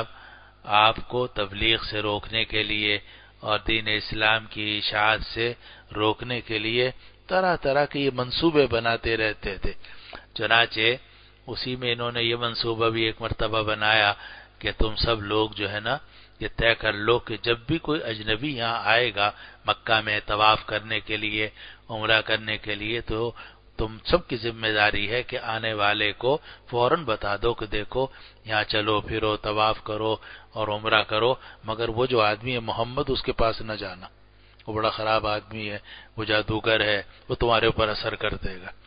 آپ کو تبلیغ سے روکنے کے لیے اور دین اسلام کی اشاعت سے روکنے کے لیے طرح طرح کے یہ منصوبے بناتے رہتے تھے۔ چنانچہ اسی میں انہوں نے یہ منصوبہ بھی ایک مرتبہ بنایا کہ تم سب لوگ جو ہے نا یہ طے کر لو کہ جب بھی کوئی اجنبی یہاں آئے گا مکہ میں طواف کرنے کے لیے، عمرہ کرنے کے لیے، تو تم سب کی ذمہ داری ہے کہ آنے والے کو فوراً بتا دو کہ دیکھو یہاں چلو پھرو، طواف کرو اور عمرہ کرو، مگر وہ جو آدمی ہے محمد اس کے پاس نہ جانا، وہ بڑا خراب آدمی ہے، وہ جادوگر ہے، وہ تمہارے اوپر اثر کر دے گا۔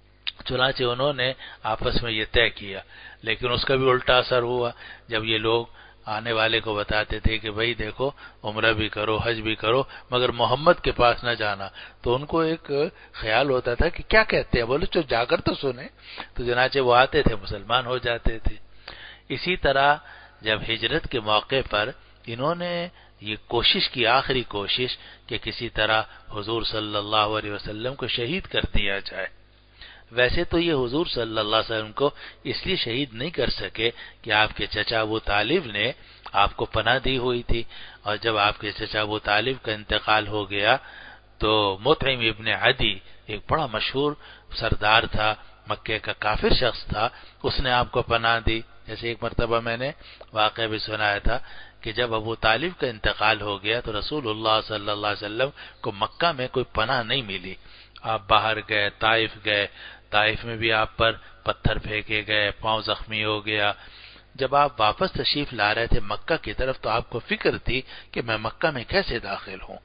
چنانچہ انہوں نے آپس میں یہ طے کیا، لیکن اس کا بھی الٹا اثر ہوا۔ جب یہ لوگ آنے والے کو بتاتے تھے کہ بھائی دیکھو عمرہ بھی کرو، حج بھی کرو، مگر محمد کے پاس نہ جانا، تو ان کو ایک خیال ہوتا تھا کہ کیا کہتے ہیں، بولے تو جا کر تو سنیں، تو چنانچہ وہ آتے تھے، مسلمان ہو جاتے تھے۔ اسی طرح جب ہجرت کے موقع پر انہوں نے یہ کوشش کی، آخری کوشش، کہ کسی طرح حضور صلی اللہ علیہ وسلم کو شہید کر دیا جائے۔ ویسے تو یہ حضور صلی اللہ علیہ وسلم کو اس لیے شہید نہیں کر سکے کہ آپ کے چچا ابو طالب نے آپ کو پناہ دی ہوئی تھی، اور جب آپ کے چچا ابو طالب کا انتقال ہو گیا تو مطعم ابن عدی ایک بڑا مشہور سردار تھا، مکے کا کافر شخص تھا، اس نے آپ کو پناہ دی۔ جیسے ایک مرتبہ میں نے واقعہ بھی سنایا تھا کہ جب ابو طالب کا انتقال ہو گیا تو رسول اللہ صلی اللہ علیہ وسلم کو مکہ میں کوئی پناہ نہیں ملی، آپ باہر گئے، طائف گئے، طائف میں بھی آپ پر پتھر پھینکے گئے، پاؤں زخمی ہو گیا۔ جب آپ واپس تشریف لا رہے تھے مکہ کی طرف تو آپ کو فکر تھی کہ میں مکہ میں کیسے داخل ہوں،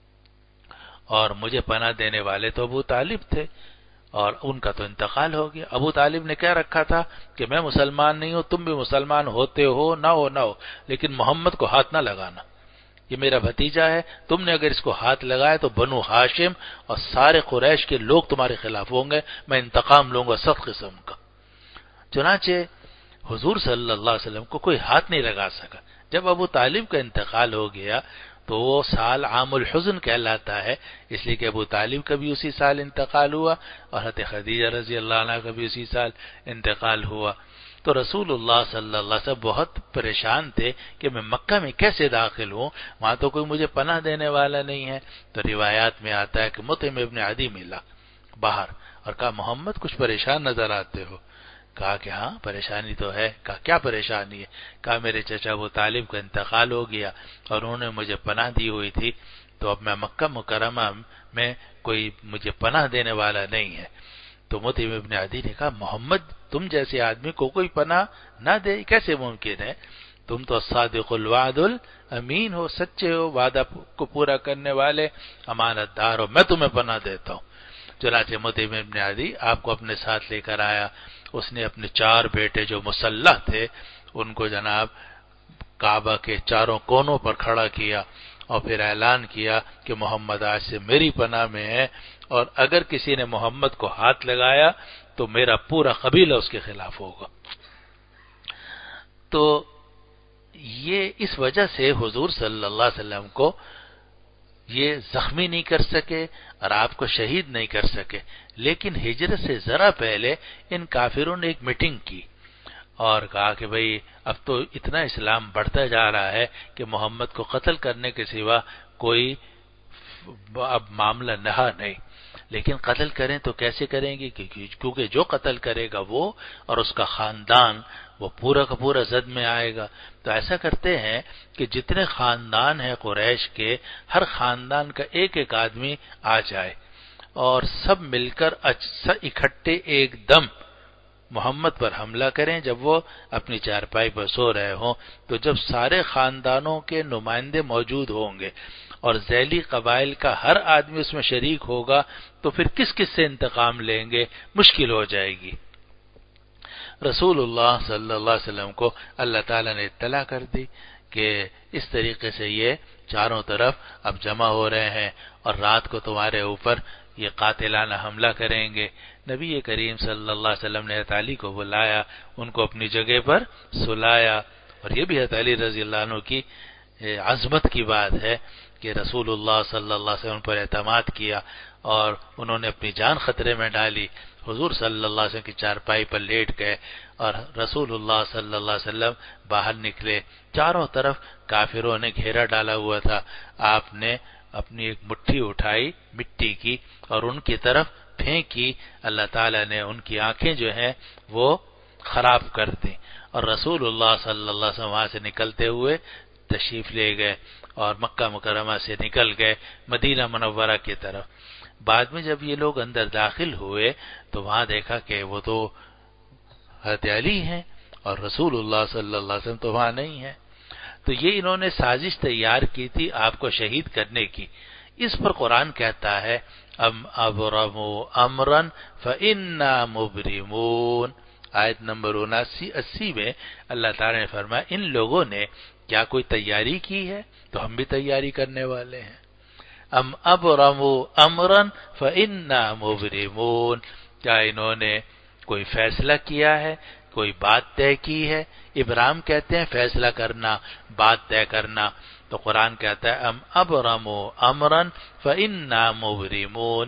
اور مجھے پناہ دینے والے تو ابو طالب تھے، اور ان کا تو انتقال ہو گیا۔ ابو طالب نے کہہ رکھا تھا کہ میں مسلمان نہیں ہوں، تم بھی مسلمان ہوتے ہو نہ ہو، لیکن محمد کو ہاتھ نہ لگانا، یہ میرا بھتیجا ہے، تم نے اگر اس کو ہاتھ لگایا تو بنو ہاشم اور سارے قریش کے لوگ تمہارے خلاف ہوں گے، میں انتقام لوں گا سخت قسم کا۔ چنانچہ حضور صلی اللہ علیہ وسلم کو کوئی ہاتھ نہیں لگا سکا۔ جب ابو طالب کا انتقال ہو گیا تو وہ سال عام الحزن کہلاتا ہے، اس لیے کہ ابو طالب کا بھی اسی سال انتقال ہوا اور حضرت خدیجہ رضی اللہ عنہ کا بھی اسی سال انتقال ہوا۔ تو رسول اللہ صلی اللہ علیہ وسلم بہت پریشان تھے کہ میں مکہ میں کیسے داخل ہوں، وہاں تو کوئی مجھے پناہ دینے والا نہیں ہے۔ تو روایات میں آتا ہے کہ مطعم ابن عدی ملا باہر اور کہا محمد کچھ پریشان نظر آتے ہو۔ کہا کہ ہاں پریشانی تو ہے۔ کہا کیا پریشانی ہے؟ کہا میرے چچا ابو طالب کا انتقال ہو گیا اور انہوں نے مجھے پناہ دی ہوئی تھی، تو اب میں مکہ مکرمہ میں کوئی مجھے پناہ دینے والا نہیں ہے۔ تو مطعم ابن عدی نے کہا محمد تم جیسے آدمی کو کوئی پناہ نہ دے کیسے ممکن ہے؟ تم تو صادق الوعد الامین ہو، سچے ہو، وعدہ کو پورا کرنے والے، امانت دار ہو، میں تمہیں پناہ دیتا ہوں۔ چنانچہ مطعم ابن عدی آپ کو اپنے ساتھ لے کر آیا۔ اس نے اپنے 4 بیٹے جو مسلح تھے ان کو جناب کعبہ کے چاروں کونوں پر کھڑا کیا اور پھر اعلان کیا کہ محمد آج سے میری پناہ میں ہے، اور اگر کسی نے محمد کو ہاتھ لگایا تو میرا پورا قبیلہ اس کے خلاف ہوگا۔ تو یہ اس وجہ سے حضور صلی اللہ علیہ وسلم کو یہ زخمی نہیں کر سکے اور آپ کو شہید نہیں کر سکے، لیکن ہجرت سے ذرا پہلے ان کافروں نے ایک میٹنگ کی اور کہا کہ بھئی اب تو اتنا اسلام بڑھتا جا رہا ہے کہ محمد کو قتل کرنے کے سوا کوئی اب معاملہ نہا نہیں، لیکن قتل کریں تو کیسے کریں گے؟ کیونکہ جو قتل کرے گا وہ اور اس کا خاندان وہ پورا کا پورا زد میں آئے گا۔ تو ایسا کرتے ہیں کہ جتنے خاندان ہیں قریش کے، ہر خاندان کا ایک ایک آدمی آ جائے اور سب مل کر اکٹھے ایک دم محمد پر حملہ کریں جب وہ اپنی چارپائی پر سو رہے ہوں۔ تو جب سارے خاندانوں کے نمائندے موجود ہوں گے اور ذیلی قبائل کا ہر آدمی اس میں شریک ہوگا تو پھر کس کس سے انتقام لیں گے؟ مشکل ہو جائے گی۔ رسول اللہ صلی اللہ علیہ وسلم کو اللہ تعالیٰ نے اطلاع کر دی کہ اس طریقے سے یہ چاروں طرف اب جمع ہو رہے ہیں اور رات کو تمہارے اوپر یہ قاتلانہ حملہ کریں گے۔ نبی کریم صلی اللہ علیہ وسلم نے حضرت علی کو بلایا، ان کو اپنی جگہ پر سلایا، اور یہ بھی حضرت علی رضی اللہ عنہ کی عظمت کی بات ہے کہ رسول اللہ صلی اللہ علیہ وسلم پر اعتماد کیا اور انہوں نے اپنی جان خطرے میں ڈالی۔ حضور صلی اللہ علیہ وسلم کی چارپائی پر لیٹ گئے اور رسول اللہ صلی اللہ علیہ وسلم باہر نکلے۔ چاروں طرف کافروں نے گھیرا ڈالا ہوا تھا۔ آپ نے اپنی ایک مٹھی اٹھائی مٹی کی اور ان کی طرف پھینکی، اللہ تعالیٰ نے ان کی آنکھیں جو ہیں وہ خراب کر دیں، اور رسول اللہ صلی اللہ علیہ وسلم وہاں سے نکلتے ہوئے تشریف لے گئے اور مکہ مکرمہ سے نکل گئے مدینہ منورہ کی طرف۔ بعد میں جب یہ لوگ اندر داخل ہوئے تو وہاں دیکھا کہ وہ تو حضرت علی ہیں اور رسول اللہ صلی اللہ علیہ وسلم تو وہاں نہیں ہے۔ تو یہ انہوں نے سازش تیار کی تھی آپ کو شہید کرنے کی۔ اس پر قرآن کہتا ہے ام ابرموا امرا فانا مبرمون، آیت نمبر 79-80 میں اللہ تعالی نے فرمایا ان لوگوں نے کیا کوئی تیاری کی ہے؟ تو ہم بھی تیاری کرنے والے ہیں۔ ام ابرموا امرا فانا مبرمون، کیا انہوں نے کوئی فیصلہ کیا ہے، کوئی بات طے کی ہے؟ ابرام کہتے ہیں فیصلہ کرنا، بات طے کرنا، تو قرآن کہتا ہے ام ابرموا امرا فانا مبرمون،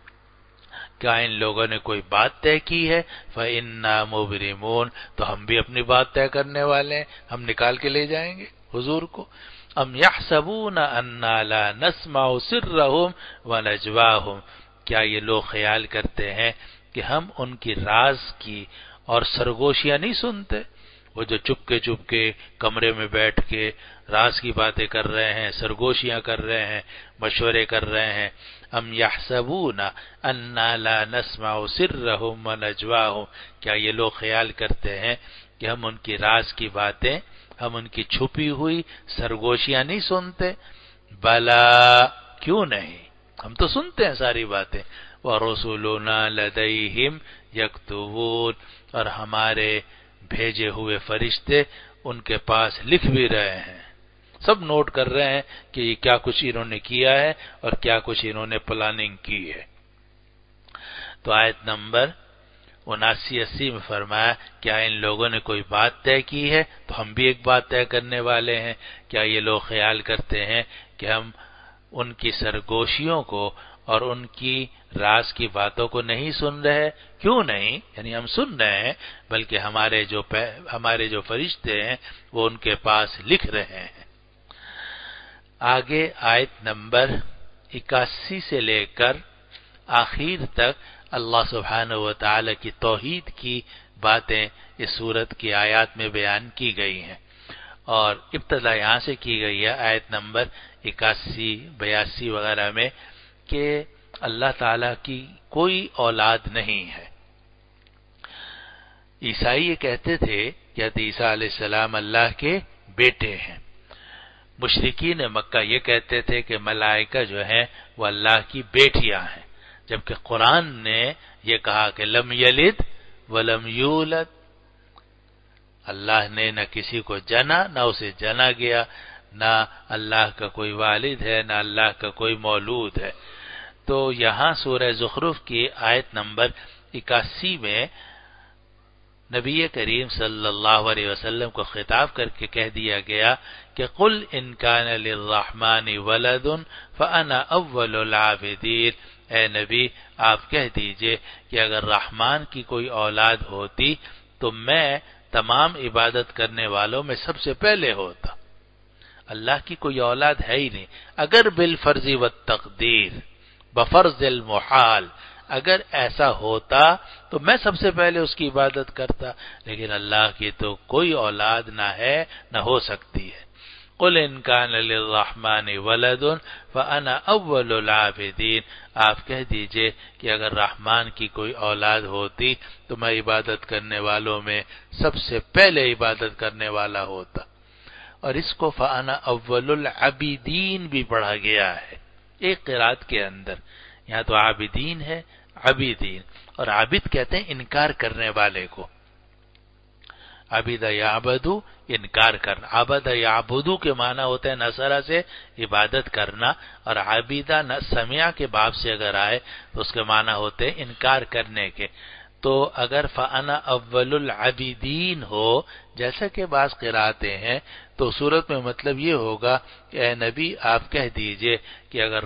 کیا ان لوگوں نے کوئی بات طے کی ہے؟ فانا مبرمون، تو ہم بھی اپنی بات طے کرنے والے ہیں، ہم نکال کے لے جائیں گے حضور کو۔ ام یحسبون انا لا نسمع سرهم ونجواهم، کیا یہ لوگ خیال کرتے ہیں کہ ہم ان کی راز کی اور سرگوشیاں نہیں سنتے؟ وہ جو چپ کے کمرے میں بیٹھ کے راز کی باتیں کر رہے ہیں، سرگوشیاں کر رہے ہیں، مشورے کر رہے ہیں۔ ام یحسبون انا لا نسمع سرهم ونجواهم، کیا یہ لوگ خیال کرتے ہیں کہ ہم ان کی راز کی باتیں، ہم ان کی چھپی ہوئی سرگوشیاں نہیں سنتے؟ بلا، کیوں نہیں، ہم تو سنتے ہیں ساری باتیں۔ وَرُسُلُنَا لَدَيْهِمْ يَكْتُبُونَ، اور ہمارے بھیجے ہوئے فرشتے ان کے پاس لکھ بھی رہے ہیں، سب نوٹ کر رہے ہیں کہ یہ کیا کچھ انہوں نے کیا ہے اور کیا کچھ انہوں نے پلاننگ کی ہے۔ تو آیت نمبر 79-80 میں فرمایا کیا ان لوگوں نے کوئی بات طے کی ہے؟ تو ہم بھی ایک بات طے کرنے والے ہیں۔ کیا یہ لوگ خیال کرتے ہیں کہ ہم ان کی سرگوشیوں کو اور ان کی راز کی باتوں کو نہیں سن رہے؟ کیوں نہیں؟ یعنی ہم سن رہے ہیں، بلکہ ہمارے جو فرشتے ہیں وہ ان کے پاس لکھ رہے ہیں۔ آگے آیت نمبر 81 سے لے کر آخر تک اللہ سبحانہ و تعالی کی توحید کی باتیں اس سورت کی آیات میں بیان کی گئی ہیں، اور ابتدا یہاں سے کی گئی ہے آیت نمبر 81، 82 وغیرہ میں کہ اللہ تعالی کی کوئی اولاد نہیں ہے۔ عیسائی یہ کہتے تھے کہ حضرت عیسیٰ علیہ السلام اللہ کے بیٹے ہیں۔ مشرکین مکہ یہ کہتے تھے کہ ملائکہ جو ہیں وہ اللہ کی بیٹیاں ہیں، جبکہ قرآن نے یہ کہا کہ لم یلد ولم یولد، اللہ نے نہ کسی کو جنا نہ اسے جنا گیا، نہ اللہ کا کوئی والد ہے نہ اللہ کا کوئی مولود ہے۔ تو یہاں سورہ زخرف کی آیت نمبر 81 میں نبی کریم صلی اللہ علیہ وسلم کو خطاب کر کے کہہ دیا گیا کہ قل ان کان للرحمن ولد فانا اول العابدین، اے نبی آپ کہہ دیجئے کہ اگر رحمان کی کوئی اولاد ہوتی تو میں تمام عبادت کرنے والوں میں سب سے پہلے ہوتا۔ اللہ کی کوئی اولاد ہے ہی نہیں، اگر بالفرض والتقدیر، بفرض المحال اگر ایسا ہوتا تو میں سب سے پہلے اس کی عبادت کرتا، لیکن اللہ کی تو کوئی اولاد نہ ہے نہ ہو سکتی ہے۔ قل ان کان للرحمن ولد فانا اول العابدین، آپ کہہ دیجئے کہ اگر رحمان کی کوئی اولاد ہوتی تو میں عبادت کرنے والوں میں سب سے پہلے عبادت کرنے والا ہوتا۔ اور اس کو فانا اول العابدین بھی پڑھا گیا ہے ایک قرات کے اندر، یہاں تو عابدین ہے، عابدین، اور عابد کہتے ہیں انکار کرنے والے کو۔ عبد یعبدو، انکار کرنا۔ عبد یعبدو کے معنی ہوتا ہے نصرہ سے عبادت کرنا، اور عابدہ سمع کے باب سے اگر آئے تو اس کے معنی ہوتے ہیں انکار کرنے کے۔ تو اگر فانا اول العابدین ہو جیسا کہ بعض قراتیں ہیں تو صورت میں مطلب یہ ہوگا کہ اے نبی آپ کہہ دیجئے کہ اگر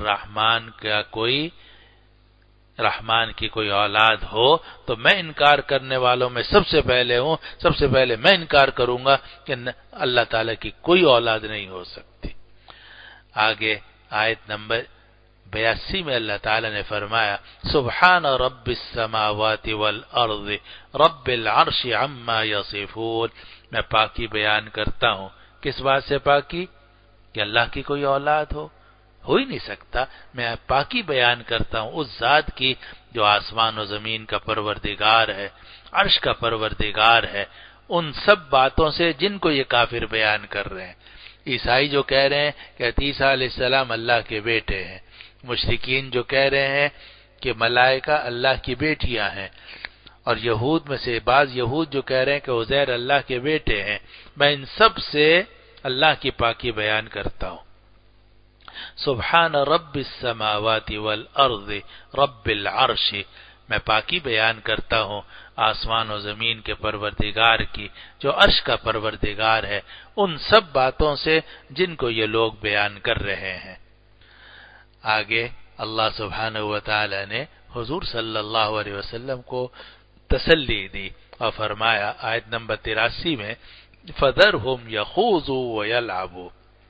رحمان کی کوئی اولاد ہو تو میں انکار کرنے والوں میں سب سے پہلے ہوں، سب سے پہلے میں انکار کروں گا کہ اللہ تعالیٰ کی کوئی اولاد نہیں ہو سکتی۔ آگے آیت نمبر 82 میں اللہ تعالیٰ نے فرمایا سبحان رب السماوات والارض رب العرش عما یصفون، میں پاکی بیان کرتا ہوں۔ کس بات سے پاکی؟ کہ اللہ کی کوئی اولاد ہو ہی نہیں سکتا۔ میں پاکی بیان کرتا ہوں اس ذات کی جو آسمان و زمین کا پروردگار ہے، عرش کا پروردگار ہے، ان سب باتوں سے جن کو یہ کافر بیان کر رہے ہیں۔ عیسائی جو کہہ رہے ہیں کہ عیسیٰ علیہ السلام اللہ کے بیٹے ہیں، مشرکین جو کہہ رہے ہیں کہ ملائکہ اللہ کی بیٹیاں ہیں، اور یہود میں سے بعض یہود جو کہہ رہے ہیں کہ عزیر اللہ کے بیٹے ہیں، میں ان سب سے اللہ کی پاکی بیان کرتا ہوں۔ سبحان رب السماوات والارض رب العرش، میں پاکی بیان کرتا ہوں آسمان و زمین کے پروردگار کی جو عرش کا پروردگار ہے، ان سب باتوں سے جن کو یہ لوگ بیان کر رہے ہیں۔ آگے اللہ سبحانہ و تعالی نے حضور صلی اللہ علیہ وسلم کو تسلی دی اور فرمایا آیت نمبر 83 میں فَذَرْهُمْ يَخُوضُوا وَيَلْعَبُوا،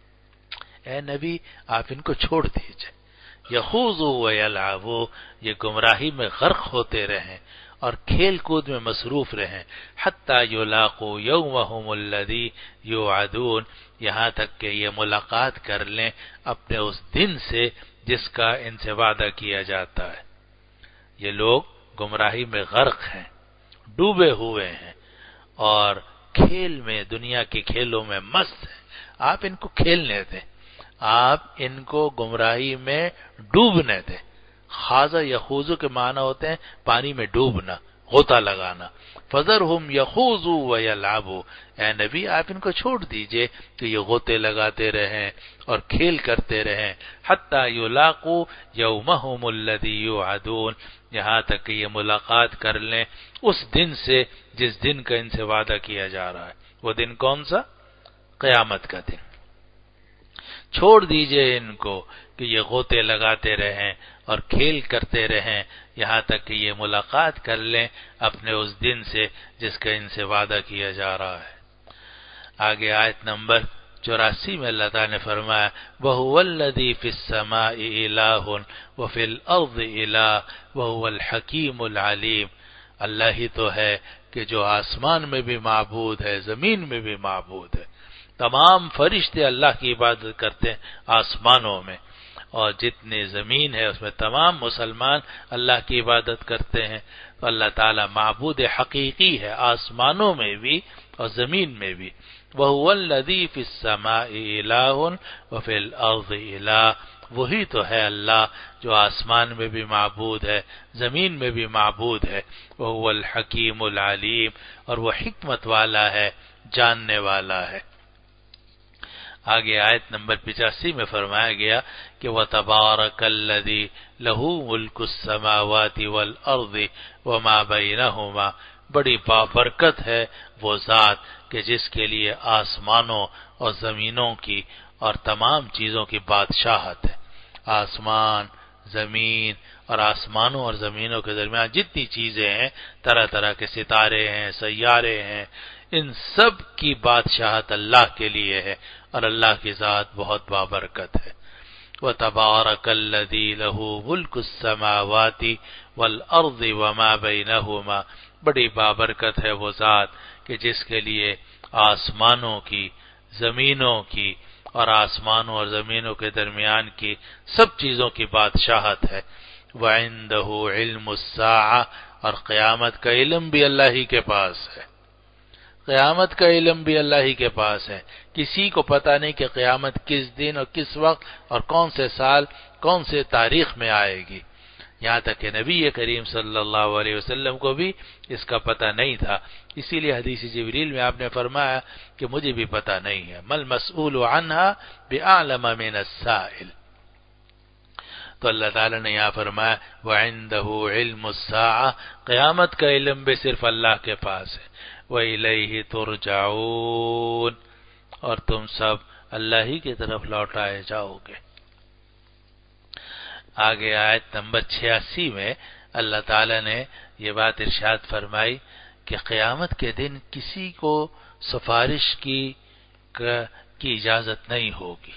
اے نبی آپ ان کو چھوڑ دیجئے، یخوضوا ویلعبوا، یہ گمراہی میں غرق ہوتے رہیں اور کھیل کود میں مصروف رہیں، حتی یلاقوا یومہم الذی یوعدون، یہاں تک کہ یہ ملاقات کر لیں اپنے اس دن سے جس کا ان سے وعدہ کیا جاتا ہے۔ یہ لوگ گمراہی میں غرق ہیں، ڈوبے ہوئے ہیں اور کھیل میں، دنیا کے کھیلوں میں مست ہیں۔ آپ ان کو کھیلنے دیں، آپ ان کو گمراہی میں ڈوبنے دیں۔ خاضہ یخوض کے معنی ہوتے ہیں پانی میں ڈوبنا، غوطہ لگانا. فذرہم یخوضوا ویلعبوا، اے نبی آپ ان کو چھوڑ دیجئے کہ یہ غوطے لگاتے رہیں اور کھیل کرتے رہیں، حتی یلاقوا یومہم الذی یوعدون، یہاں تک کہ یہ ملاقات کر لیں اس دن سے جس دن کا ان سے وعدہ کیا جا رہا ہے. وہ دن کون سا؟ قیامت کا دن. چھوڑ دیجئے ان کو کہ یہ غوطے لگاتے رہیں اور کھیل کرتے رہیں یہاں تک کہ یہ ملاقات کر لیں اپنے اس دن سے جس کا ان سے وعدہ کیا جا رہا ہے. آگے آیت نمبر 84 میں اللہ تعالیٰ نے فرمایا وَهُوَ الَّذِي فِي السَّمَاءِ إِلَٰهٌ وَفِي الْأَرْضِ إِلَٰهٌ وَهُوَ الْحَكِيمُ الْعَلِيمُ، اللہ ہی تو ہے کہ جو آسمان میں بھی معبود ہے، زمین میں بھی معبود ہے. تمام فرشتے اللہ کی عبادت کرتے ہیں آسمانوں میں، اور جتنے زمین ہے اس میں تمام مسلمان اللہ کی عبادت کرتے ہیں. تو اللہ تعالیٰ معبود حقیقی ہے آسمانوں میں بھی اور زمین میں بھی. وَهُوَ الَّذِي فِي السَّمَاءِ إِلَٰهٌ وَفِي الْأَرْضِ إِلَٰهٌ، وہی تو ہے اللہ جو آسمان میں بھی معبود ہے، زمین میں بھی معبود ہے. وَهُوَ الْحَكِيمُ الْعَلِيمُ، اور وہ حکمت والا ہے، جاننے والا ہے. آگے آیت نمبر 85 میں فرمایا گیا کہ وَتَبَارَكَ الَّذِي لَهُ مُلْكُ السَّمَاوَاتِ وَالْأَرْضِ وَمَا بَيْنَهُمَا، بڑی بابرکت ہے وہ ذات کہ جس کے لیے آسمانوں اور زمینوں کی اور تمام چیزوں کی بادشاہت ہے. آسمان، زمین اور آسمانوں اور زمینوں کے درمیان جتنی چیزیں ہیں، طرح طرح کے ستارے ہیں، سیارے ہیں، ان سب کی بادشاہت اللہ کے لیے ہے اور اللہ کی ذات بہت بابرکت ہے. وَتَبَارَكَ الَّذِي لَهُ مُلْكُ السَّمَاوَاتِ وَالْأَرْضِ وَمَا بَيْنَهُمَا، بڑی بابرکت ہے وہ ذات کہ جس کے لیے آسمانوں کی، زمینوں کی اور آسمانوں اور زمینوں کے درمیان کی سب چیزوں کی بادشاہت ہے. وَعِندَهُ عِلْمُ السَّاعَةِ، اور قیامت کا علم بھی اللہ ہی کے پاس ہے. قیامت کا علم بھی اللہ ہی کے پاس ہے. کسی کو پتہ نہیں کہ قیامت کس دن اور کس وقت اور کون سے سال، کون سے تاریخ میں آئے گی. یہاں تک کہ نبی کریم صلی اللہ علیہ وسلم کو بھی اس کا پتہ نہیں تھا. اسی لیے حدیث جبریل میں آپ نے فرمایا کہ مجھے بھی پتہ نہیں ہے. مَا الْمَسْئُولُ عَنْهَا بِأَعْلَمَ مِنَ السَّائِلِ. تو اللہ تعالیٰ نے یہاں فرمایا وَعِندَهُ عِلْمُ السَّاعَةِ، قیامت کا علم بھی صرف اللہ کے پاس ہے. وَإِلَيْهِ تُرْجَعُونَ، اور تم سب اللہ ہی کی طرف لوٹائے جاؤ گے. آگے آیت نمبر 86 میں اللہ تعالیٰ نے یہ بات ارشاد فرمائی کہ قیامت کے دن کسی کو سفارش کی اجازت نہیں ہوگی.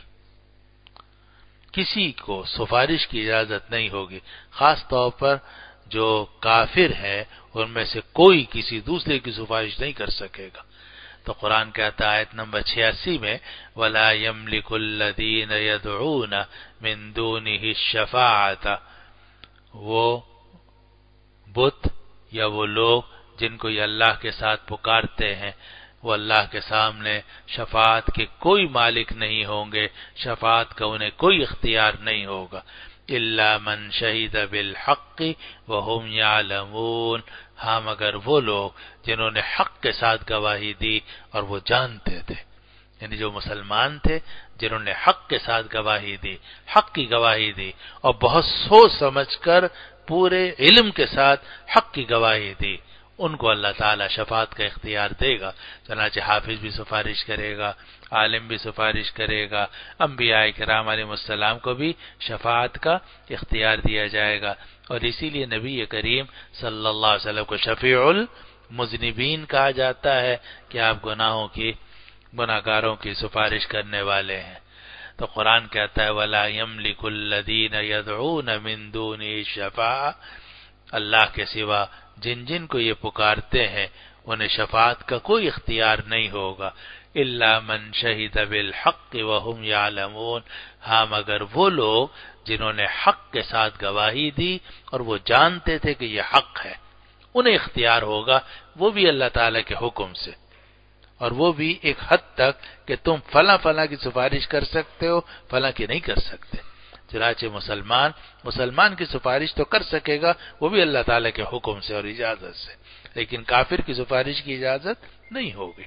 کسی کو سفارش کی اجازت نہیں ہوگی، خاص طور پر جو کافر ہے ان میں سے کوئی کسی دوسرے کی سفارش نہیں کر سکے گا. تو قرآن کہتا ہے آیت نمبر 86 میں وَلَا يَمْلِكُ الَّذِينَ يَدْعُونَ مِن دُونِهِ الشَّفَاعَةَ، وہ بت یا وہ لوگ جن کو یہ اللہ کے ساتھ پکارتے ہیں وہ اللہ کے سامنے شفاعت کے کوئی مالک نہیں ہوں گے، شفاعت کا انہیں کوئی اختیار نہیں ہوگا. إِلَّا مَنْ شَهِدَ بِالْحَقِّ وَهُمْ يَعْلَمُونَ، ہاں مگر وہ لوگ جنہوں نے حق کے ساتھ گواہی دی اور وہ جانتے تھے. یعنی جو مسلمان تھے جنہوں نے حق کے ساتھ گواہی دی، حق کی گواہی دی اور بہت سوچ سمجھ کر پورے علم کے ساتھ حق کی گواہی دی، ان کو اللہ تعالیٰ شفاعت کا اختیار دے گا. چنانچہ حافظ بھی سفارش کرے گا، عالم بھی سفارش کرے گا، انبیاء کرام علیہ السلام کو بھی شفاعت کا اختیار دیا جائے گا. اور اسی لیے نبی کریم صلی اللہ علیہ وسلم کو شفیع المذنبین کہا جاتا ہے کہ آپ گناہگاروں کی سفارش کرنے والے ہیں. تو قرآن کہتا ہے وَلَا يَمْلِكُ الَّذِينَ يَدْعُونَ مِن دُونِهِ الشَّفَاعَةَ، اللہ کے سوا جن جن کو یہ پکارتے ہیں انہیں شفاعت کا کوئی اختیار نہیں ہوگا. إِلَّا مَنْ شَهِدَ بِالْحَقِّ وَهُمْ يَعْلَمُونَ، ہاں مگر وہ لوگ جنہوں نے حق کے ساتھ گواہی دی اور وہ جانتے تھے کہ یہ حق ہے، انہیں اختیار ہوگا، وہ بھی اللہ تعالیٰ کے حکم سے، اور وہ بھی ایک حد تک کہ تم فلاں فلاں کی سفارش کر سکتے ہو، فلاں کی نہیں کر سکتے. چنانچہ مسلمان کی سفارش تو کر سکے گا، وہ بھی اللہ تعالیٰ کے حکم سے اور اجازت سے، لیکن کافر کی سفارش کی اجازت نہیں ہوگی۔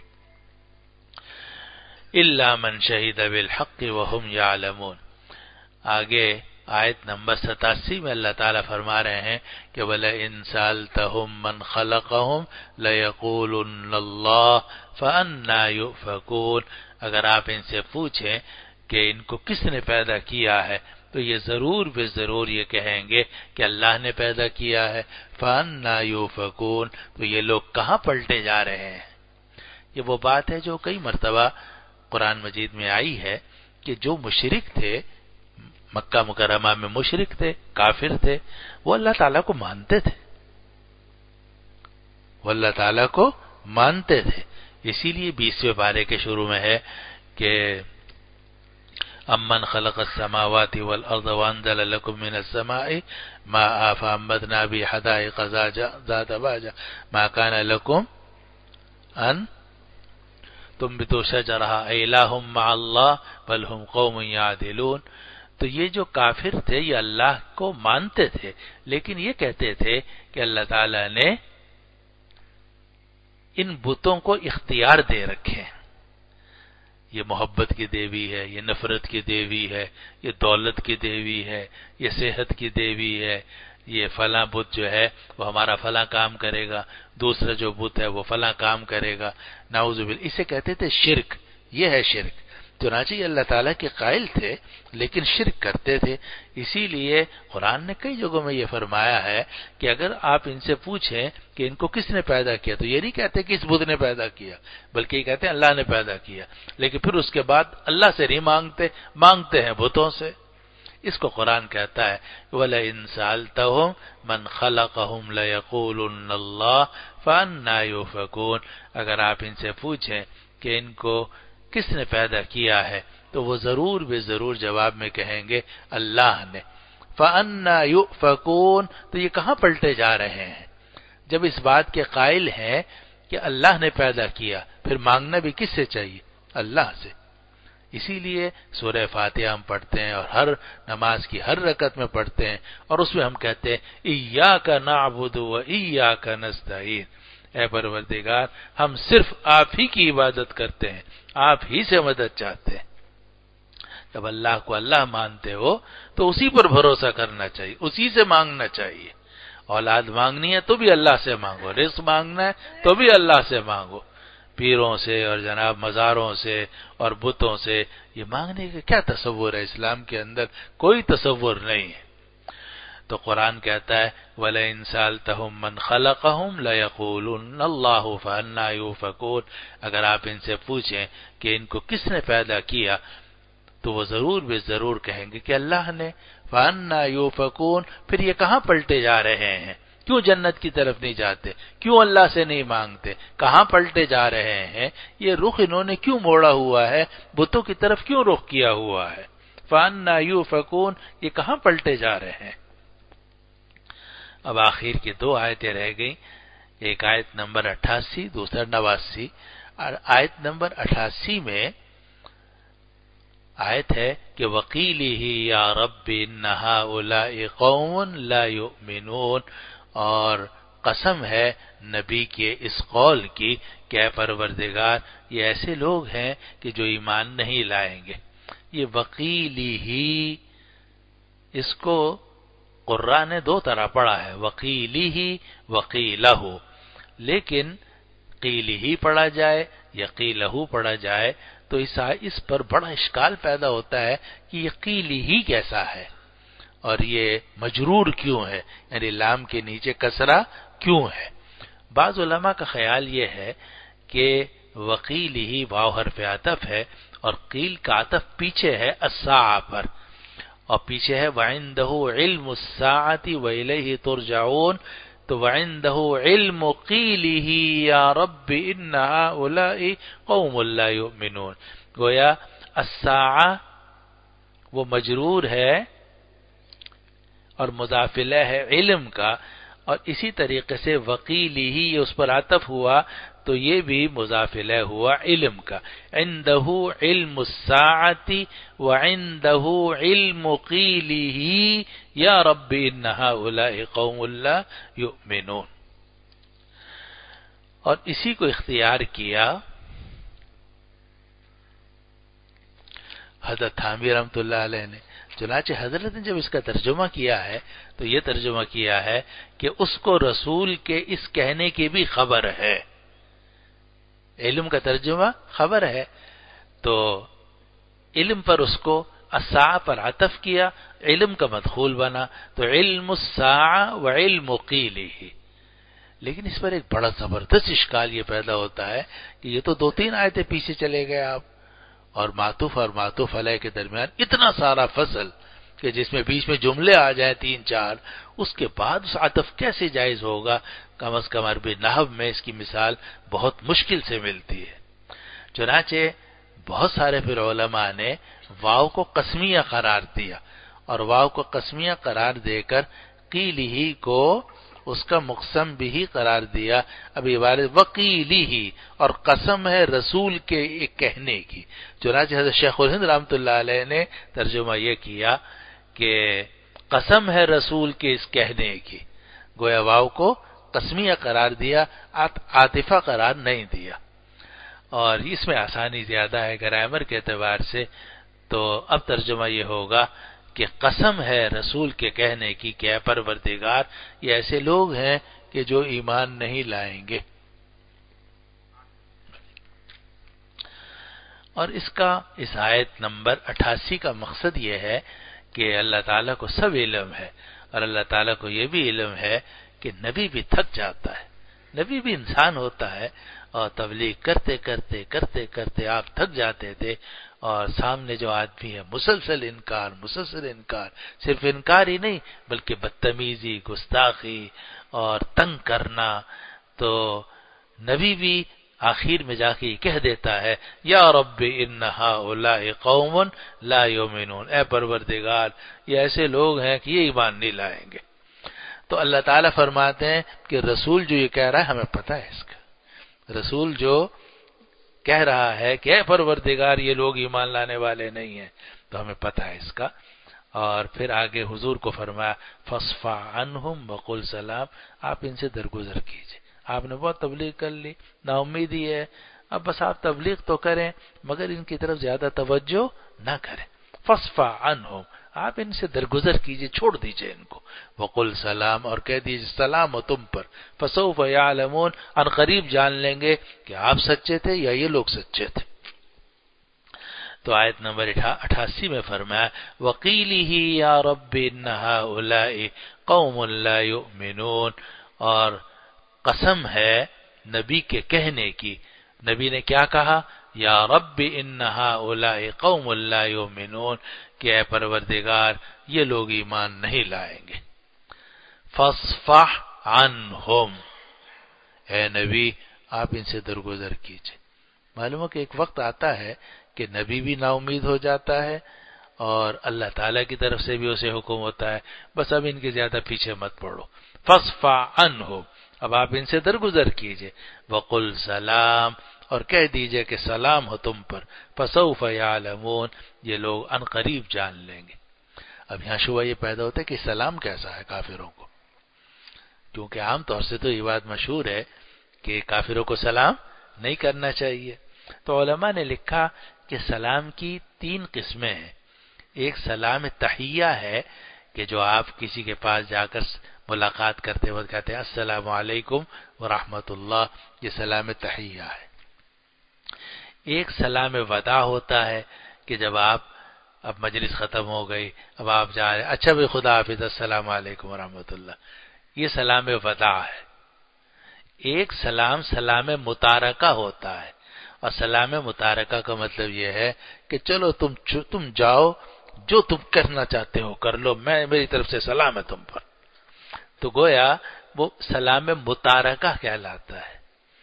الا من شہد بالحق وهم یعلمون۔ آگے آیت نمبر 87 میں اللہ تعالیٰ فرما رہے ہیں کہ وَلَئِن سَأَلْتَهُم مَّنْ خَلَقَهُمْ لَيَقُولُنَّ اللَّهُ فَأَنَّىٰ يُؤْفَكُونَ۔ اگر آپ ان سے پوچھیں کہ ان کو کس نے پیدا کیا ہے تو یہ ضرور بے ضرور یہ کہیں گے کہ اللہ نے پیدا کیا ہے۔ فَأَنَّىٰ يُؤْفَكُونَ، تو یہ لوگ کہاں پلٹے جا رہے ہیں؟ یہ وہ بات ہے جو کئی مرتبہ قرآن مجید میں آئی ہے کہ جو مشرک تھے، مکہ مکرمہ میں مشرک تھے، کافر تھے، وہ اللہ تعالیٰ کو مانتے تھے، وہ اللہ تعالیٰ کو مانتے تھے۔ اسی لیے 20ویں پارے کے شروع میں ہے کہ امن خلق السماوات والارض وانزل لكم من السماء ماء فانبتنا به حدائق ذات بهجة ما كان لكم ان تنبتوا شجرها أإله مع الله بل هم قوم يعدلون۔ تو یہ جو کافر تھے یہ اللہ کو مانتے تھے، لیکن یہ کہتے تھے کہ اللہ تعالیٰ نے ان بتوں کو اختیار دے رکھے ہیں، یہ محبت کی دیوی ہے، یہ نفرت کی دیوی ہے، یہ دولت کی دیوی ہے، یہ صحت کی دیوی ہے، یہ فلاں بت جو ہے وہ ہمارا فلاں کام کرے گا، دوسرا جو بت ہے وہ فلاں کام کرے گا، نعوذ باللہ۔ اسے کہتے تھے شرک، یہ ہے شرک۔ چنانچہ یہ اللہ تعالیٰ کے قائل تھے لیکن شرک کرتے تھے۔ اسی لیے قرآن نے کئی جگہوں میں یہ فرمایا ہے کہ اگر آپ ان سے پوچھیں کہ ان کو کس نے پیدا کیا تو یہ نہیں کہتے کہ اس بت نے پیدا کیا، بلکہ یہ کہتے ہیں اللہ نے پیدا کیا، لیکن پھر اس کے بعد اللہ سے نہیں مانگتے ہیں بتوں سے۔ اس کو قرآن کہتا ہے وَلَئِن سَأَلْتَهُم مَّنْ خَلَقَهُمْ لَيَقُولُنَّ اللَّهُ فَأَنَّىٰ يُؤْفَكُونَ۔ اگر آپ ان سے پوچھیں کہ ان کو کس نے پیدا کیا ہے تو وہ ضرور بے ضرور جواب میں کہیں گے اللہ نے۔ فَأَنَّىٰ يُؤْفَكُونَ، تو یہ کہاں پلٹے جا رہے ہیں؟ جب اس بات کے قائل ہیں کہ اللہ نے پیدا کیا، پھر مانگنا بھی کس سے چاہیے؟ اللہ سے۔ اسی لیے سورہ فاتحہ ہم پڑھتے ہیں اور ہر نماز کی ہر رکعت میں پڑھتے ہیں، اور اس میں ہم کہتے ہیں ایاک نعبد و ایاک نستعین، اے پروردگار ہم صرف آپ ہی کی عبادت کرتے ہیں، آپ ہی سے مدد چاہتے ہیں۔ جب اللہ کو اللہ مانتے ہو تو اسی پر بھروسہ کرنا چاہیے، اسی سے مانگنا چاہیے۔ اولاد مانگنی ہے تو بھی اللہ سے مانگو، رزق مانگنا ہے تو بھی اللہ سے مانگو۔ پیروں سے اور جناب مزاروں سے اور بتوں سے یہ مانگنے کا کیا تصور ہے؟ اسلام کے اندر کوئی تصور نہیں ہے۔ تو قرآن کہتا ہے وَلَئِن سَأَلْتَهُم مَّنْ خَلَقَهُمْ لَيَقُولُنَّ اللَّهُ فَأَنَّىٰ يُؤْفَكُونَ۔ اگر آپ ان سے پوچھیں کہ ان کو کس نے پیدا کیا تو وہ ضرور بے ضرور کہیں گے کہ اللہ نے۔ فَأَنَّىٰ يُؤْفَكُونَ، پھر یہ کہاں پلٹے جا رہے ہیں؟ کیوں جنت کی طرف نہیں جاتے؟ کیوں اللہ سے نہیں مانگتے؟ کہاں پلٹے جا رہے ہیں؟ یہ رخ انہوں نے کیوں موڑا ہوا ہے؟ بتوں کی طرف کیوں رخ کیا ہوا ہے؟ فَأَنَّىٰ يُؤْفَكُونَ، یہ کہاں پلٹے جا رہے ہیں؟ اب آخر کی 2 آیتیں رہ گئیں، ایک آیت نمبر 88، دوسرا 89۔ آیت نمبر 88 میں آیت ہے کہ وَقِيلِهِ يَا رَبِّ إِنَّ هَٰؤُلَاءِ قَوْمٌ لَا يُؤْمِنُونَ، اور قسم ہے نبی کے اس قول کی کہ اے پروردگار یہ ایسے لوگ ہیں کہ جو ایمان نہیں لائیں گے۔ یہ وَقِيلِهِ، اس کو قراء نے 2 طرح پڑھا ہے، وَقِيلِهِ وَقِيلَهُ، لیکن قیلہ پڑھا جائے یا قیلہ پڑھا جائے تو اس پر بڑا اشکال پیدا ہوتا ہے کہ یہ قیلی ہی کیسا ہے اور یہ مجرور کیوں ہے، یعنی لام کے نیچے کسرہ کیوں ہے۔ بعض علماء کا خیال یہ ہے کہ وقیل ہی واو حرف عطف ہے اور قیل کا عطف پیچھے ہے الساعہ پر، اور پیچھے ہے وعنده علم الساعة وإلیہ ترجعون، تو وعنده علم قیلہ یا رب ان هؤلاء قوم لا یؤمنون، گویا الساعہ وہ مجرور ہے اور مضاف الیہ ہے علم کا، اور اسی طریقے سے وقیلہ یہ اس پر عطف ہوا تو یہ بھی مضاف الیہ ہوا علم کا. عنده علم الساعة وعنده علم قیلہ یا رب ان هؤلاء قوم لا یؤمنون. اور اسی کو اختیار کیا حضرت تھانوی رحمۃ اللہ علیہ نے. چنانچہ حضرت نے جب اس کا ترجمہ کیا ہے تو یہ ترجمہ کیا ہے کہ اس کو رسول کے اس کہنے کی بھی خبر ہے. علم کا ترجمہ خبر ہے تو علم پر اس کو الساعہ پر عطف کیا، علم کا مدخول بنا تو علم الساعہ وعلم قیلہ. لیکن اس پر ایک بڑا زبردست اشکال یہ پیدا ہوتا ہے کہ یہ تو 2-3 آیتیں پیچھے چلے گئے آپ، اور معطوف علیہ کے درمیان اتنا سارا فصل کہ جس میں بیچ میں جملے آ جائیں 3-4، اس کے بعد اس عطف کیسے جائز ہوگا؟ کم از کم عربی نحو میں اس کی مثال بہت مشکل سے ملتی ہے. چنانچہ بہت سارے پھر علماء نے واو کو قسمیہ قرار دیا، اور واو کو قسمیہ قرار دے کر قیلہ کو اس کا مقسم بھی قرار دیا. اب عبارت وقیلہ، اور قسم ہے رسول کے ایک کہنے کی. چنانچہ حضرت شیخ الہند رحمۃ اللہ علیہ نے ترجمہ یہ کیا کہ قسم ہے رسول کے اس کہنے کی. گویا واو کو قسمیہ قرار دیا، عاطفہ قرار نہیں دیا. اور اس میں آسانی زیادہ ہے گرامر کے اعتبار سے. تو اب ترجمہ یہ ہوگا کہ قسم ہے رسول کے کہنے کی کہ اے پروردگار یہ ایسے لوگ ہیں کہ جو ایمان نہیں لائیں گے. اور اس آیت نمبر 88 کا مقصد یہ ہے کہ اللہ تعالیٰ کو سب علم ہے، اور اللہ تعالیٰ کو یہ بھی علم ہے کہ نبی بھی تھک جاتا ہے. نبی بھی انسان ہوتا ہے، اور تبلیغ کرتے کرتے آپ تھک جاتے تھے، اور سامنے جو آدمی ہے مسلسل انکار، صرف انکار ہی نہیں بلکہ بدتمیزی، گستاخی اور تنگ کرنا. تو نبی بھی آخر میں جا کے کہہ دیتا ہے یا رب ان ہؤلاء قوم لا یؤمنون، اے پروردگار یہ ایسے لوگ ہیں کہ یہ ایمان نہیں لائیں گے. تو اللہ تعالیٰ فرماتے ہیں کہ رسول جو یہ کہہ رہا ہے ہمیں پتہ ہے اس کا. رسول جو کہہ رہا ہے کہ اے پروردگار یہ لوگ ایمان لانے والے نہیں ہیں، تو ہمیں پتہ ہے اس کا. اور پھر آگے حضور کو فرمایا فاصفح عنہم وقل سلام، آپ ان سے درگزر کیجئے. آپ نے بہت تبلیغ کر لی، نا امیدی ہے، اب بس آپ تبلیغ تو کریں مگر ان کی طرف زیادہ توجہ نہ کریں. فاصفح عنہم، آپ ان سے درگزر کیجئے، چھوڑ دیجئے ان کو. وقل سلام، اور کہہ دیجئے سلام ہو تم پر. فسوف یعلمون، ان قریب جان لیں گے کہ آپ سچے تھے یا یہ لوگ سچے تھے. تو آیت نمبر 88 میں فرمایا وقیلہ یا رب ان ہؤلاء قوم لا یؤمنون، اور قسم ہے نبی کے کہنے کی. نبی نے کیا کہا؟ یا رب ان ہؤلاء قوم لا یؤمنون، کہ اے پروردگار یہ لوگ ایمان نہیں لائیں گے. فاصفح عنہم، اے نبی آپ ان سے درگزر کیجئے. معلوم ہے کہ ایک وقت آتا ہے کہ نبی بھی نا امید ہو جاتا ہے اور اللہ تعالیٰ کی طرف سے بھی اسے حکم ہوتا ہے بس اب ان کے زیادہ پیچھے مت پڑو. فاصفح عنہم، اب آپ ان سے درگزر کیجئے. وقل سلام، اور کہہ دیجئے کہ سلام ہو تم پر. فسوف یعلمون، یہ لوگ ان قریب جان لیں گے. اب یہاں شبہ یہ پیدا ہوتا ہے کہ سلام کیسا ہے کافروں کو، کیونکہ عام طور سے تو یہ بات مشہور ہے کہ کافروں کو سلام نہیں کرنا چاہیے. تو علماء نے لکھا کہ سلام کی 3 قسمیں ہیں. ایک سلام تحیہ ہے کہ جو آپ کسی کے پاس جا کر ملاقات کرتے وقت کہتے ہیں السلام علیکم ورحمۃ اللہ، یہ سلام تحیہ ہے. ایک سلام وداع ہوتا ہے کہ جب آپ اب مجلس ختم ہو گئی، اب آپ جا رہے اچھا بھی خدا حافظ السلام علیکم ورحمۃ اللہ، یہ سلام وداع ہے. ایک سلام متارکہ ہوتا ہے، اور سلام متارکہ کا مطلب یہ ہے کہ چلو تم جاؤ، جو تم کرنا چاہتے ہو کر لو، میری طرف سے سلام ہے تم پر. تو گویا وہ سلام متارکہ کہلاتا ہے.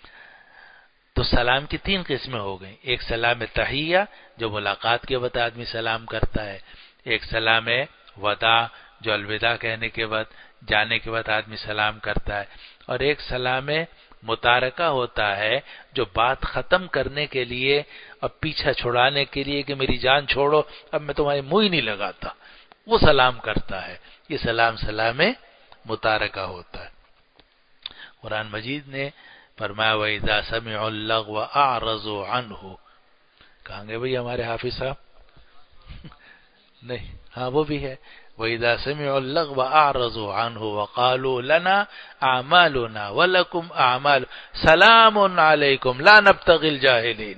تو سلام کی 3 قسمیں ہو گئیں. ایک سلام تحیہ جو ملاقات کے بعد آدمی سلام کرتا ہے، ایک سلام وداع جو الوداع کہنے کے بعد جانے کے بعد آدمی سلام کرتا ہے، اور ایک سلام متارکہ ہوتا ہے جو بات ختم کرنے کے لیے اور پیچھا چھڑانے کے لیے کہ میری جان چھوڑو اب میں تمہارے منہ ہی نہیں لگاتا، وہ سلام کرتا ہے، یہ سلام متارکہ ہوتا ہے۔ قرآن مجید نے فرمایا وَإِذَا سَمِعُوا اللَّغْوَ أَعْرَضُوا عَنْهُ، کہاں گے بھئی ہمارے حافظ صاحب؟ نہیں، ہاں وہ بھی ہے، وَإِذَا سَمِعُوا اللَّغْوَ أَعْرَضُوا عَنْهُ وَقَالُوا لَنَا أَعْمَالُنَا وَلَكُمْ أَعْمَالُ سَلَامٌ عَلَيْكُمْ لَا نَبْتَغِي الْجَاهِلِينَ،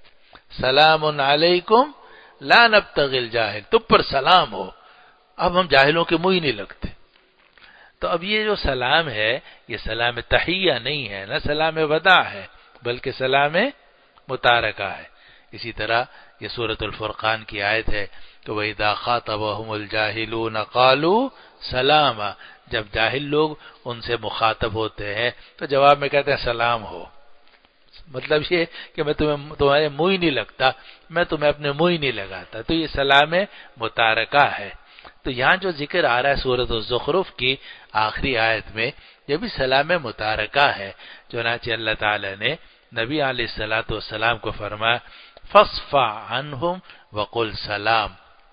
سلام علیکم لا نبتغی الجاہل، تم پر سلام ہو، اب ہم جاہلوں کے منہ ہی نہیں لگتے۔ تو اب یہ جو سلام ہے یہ سلام تحیہ نہیں ہے، نہ سلام وداع ہے، بلکہ سلام متارکہ ہے۔ اسی طرح یہ سورۃ الفرقان کی آیت ہے کہ وَإِذَا خَاطَبَهُمُ الْجَاهِلُونَ قَالُوا سَلَامًا، جب جاہل لوگ ان سے مخاطب ہوتے ہیں تو جواب میں کہتے ہیں سلام ہو، مطلب یہ کہ میں تمہارے منہ ہی نہیں لگتا، میں تمہیں اپنے منہ ہی نہیں لگاتا، تو یہ سلام متارکہ ہے۔ تو یہاں جو ذکر آ رہا ہے سورۃ الزخرف کی آخری آیت میں، یہ بھی سلام متارکہ ہے۔ چنانچہ اللہ تعالی نے نبی علیہ الصلوۃ والسلام کو فرمایا فَاصْفَحْ عَنْهُمْ وَقُلْ سلام،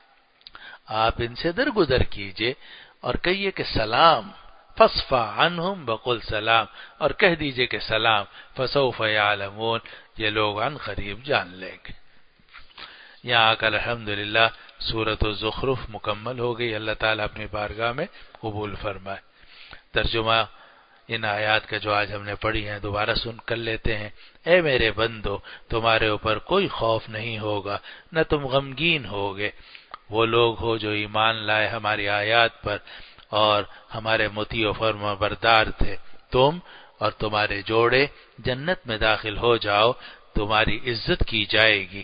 آپ ان سے درگزر کیجئے اور کہیے کہ سلام، فَاصْفَحْ عَنْهُمْ وَقُلْ سلام، اور کہہ دیجئے کہ سلام، فَسَوْفَ يَعْلَمُونَ، یہ لوگ عن قریب جان لیں گے۔ یہاں آ کر الحمدللہ سورۃ الزخرف مکمل ہو گئی، اللہ تعالیٰ اپنی بارگاہ میں قبول فرمائے۔ ترجمہ ان آیات کا جو آج ہم نے پڑھی ہیں دوبارہ سن کر لیتے ہیں۔ اے میرے بندو، تمہارے اوپر کوئی خوف نہیں ہوگا، نہ تم غمگین ہوگے، وہ لوگ ہو جو ایمان لائے ہماری آیات پر اور ہمارے مطیع و فرما بردار تھے، تم اور تمہارے جوڑے جنت میں داخل ہو جاؤ، تمہاری عزت کی جائے گی،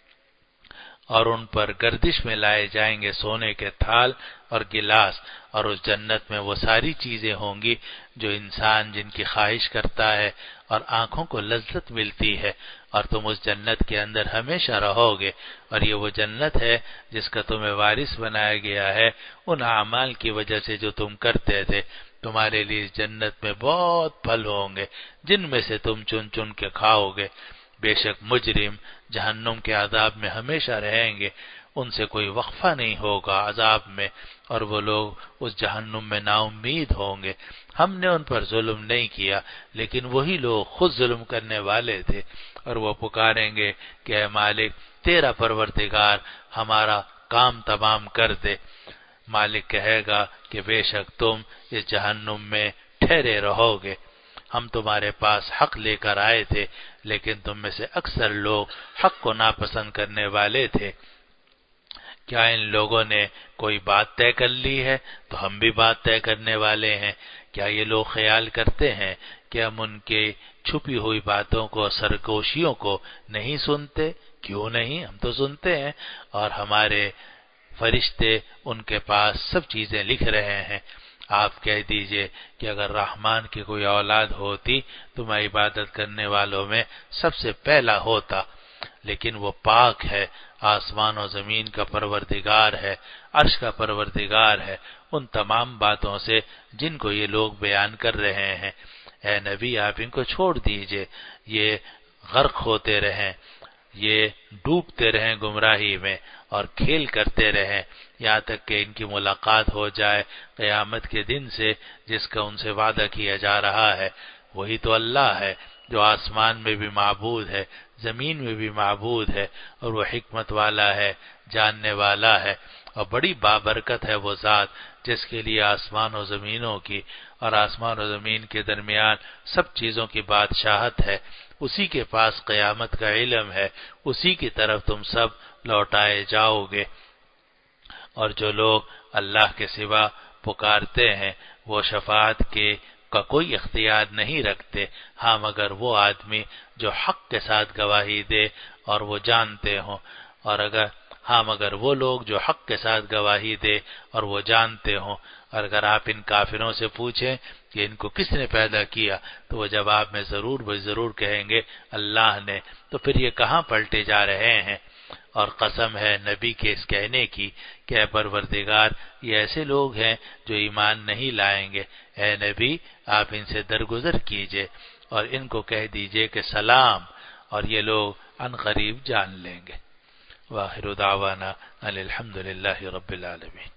اور ان پر گردش میں لائے جائیں گے سونے کے تھال اور گلاس، اور اس جنت میں وہ ساری چیزیں ہوں گی جو انسان جن کی خواہش کرتا ہے اور آنکھوں کو لذت ملتی ہے، اور تم اس جنت کے اندر ہمیشہ رہو گے، اور یہ وہ جنت ہے جس کا تمہیں وارث بنایا گیا ہے ان اعمال کی وجہ سے جو تم کرتے تھے۔ تمہارے لیے اس جنت میں بہت پھل ہوں گے جن میں سے تم چن چن کے کھاؤ گے، بے شک مجرم جہنم کے عذاب میں ہمیشہ رہیں گے، ان سے کوئی وقفہ نہیں ہوگا عذاب میں، اور وہ لوگ اس جہنم میں نا امید ہوں گے۔ ہم نے ان پر ظلم نہیں کیا لیکن وہی لوگ خود ظلم کرنے والے تھے، اور وہ پکاریں گے کہ اے مالک تیرا پروردگار ہمارا کام تمام کر دے۔ مالک کہے گا کہ بے شک تم اس جہنم میں ٹھہرے رہو گے، ہم تمہارے پاس حق لے کر آئے تھے لیکن تم میں سے اکثر لوگ حق کو ناپسند کرنے والے تھے۔ کیا ان لوگوں نے کوئی بات طے کر لی ہے؟ تو ہم بھی بات طے کرنے والے ہیں۔ کیا یہ لوگ خیال کرتے ہیں کہ ہم ان کے چھپی ہوئی باتوں کو، سرگوشیوں کو نہیں سنتے؟ کیوں نہیں، ہم تو سنتے ہیں، اور ہمارے فرشتے ان کے پاس سب چیزیں لکھ رہے ہیں۔ آپ کہہ دیجئے کہ اگر رحمان کی کوئی اولاد ہوتی تو میں عبادت کرنے والوں میں سب سے پہلا ہوتا، لیکن وہ پاک ہے، آسمان و زمین کا پروردگار ہے، عرش کا پروردگار ہے، ان تمام باتوں سے جن کو یہ لوگ بیان کر رہے ہیں۔ اے نبی آپ ان کو چھوڑ دیجئے، یہ غرق ہوتے رہیں، یہ ڈوبتے رہیں گمراہی میں اور کھیل کرتے رہیں یہاں تک کہ ان کی ملاقات ہو جائے قیامت کے دن سے جس کا ان سے وعدہ کیا جا رہا ہے۔ وہی تو اللہ ہے جو آسمان میں بھی معبود ہے، زمین میں بھی معبود ہے، اور وہ حکمت والا ہے، جاننے والا ہے، اور بڑی بابرکت ہے وہ ذات جس کے لیے آسمان و زمینوں کی اور آسمان و زمین کے درمیان سب چیزوں کی بادشاہت ہے۔ اسی کے پاس قیامت کا علم ہے، اسی کی طرف تم سب لوٹائے جاؤ گے۔ اور جو لوگ اللہ کے سوا پکارتے ہیں وہ شفاعت کا کوئی اختیار نہیں رکھتے، ہاں مگر وہ آدمی جو حق کے ساتھ گواہی دے اور وہ جانتے ہوں، مگر وہ لوگ جو حق کے ساتھ گواہی دے اور وہ جانتے ہوں۔ اور اگر آپ ان کافروں سے پوچھیں کہ ان کو کس نے پیدا کیا تو وہ جواب میں ضرور کہیں گے اللہ نے، تو پھر یہ کہاں پلٹے جا رہے ہیں؟ اور قسم ہے نبی کے اس کہنے کی کہ اے پروردگار یہ ایسے لوگ ہیں جو ایمان نہیں لائیں گے، اے نبی آپ ان سے درگزر کیجئے اور ان کو کہہ دیجئے کہ سلام، اور یہ لوگ ان قریب جان لیں گے۔ وآخر دعوانا ان الحمد للہ رب العالمین۔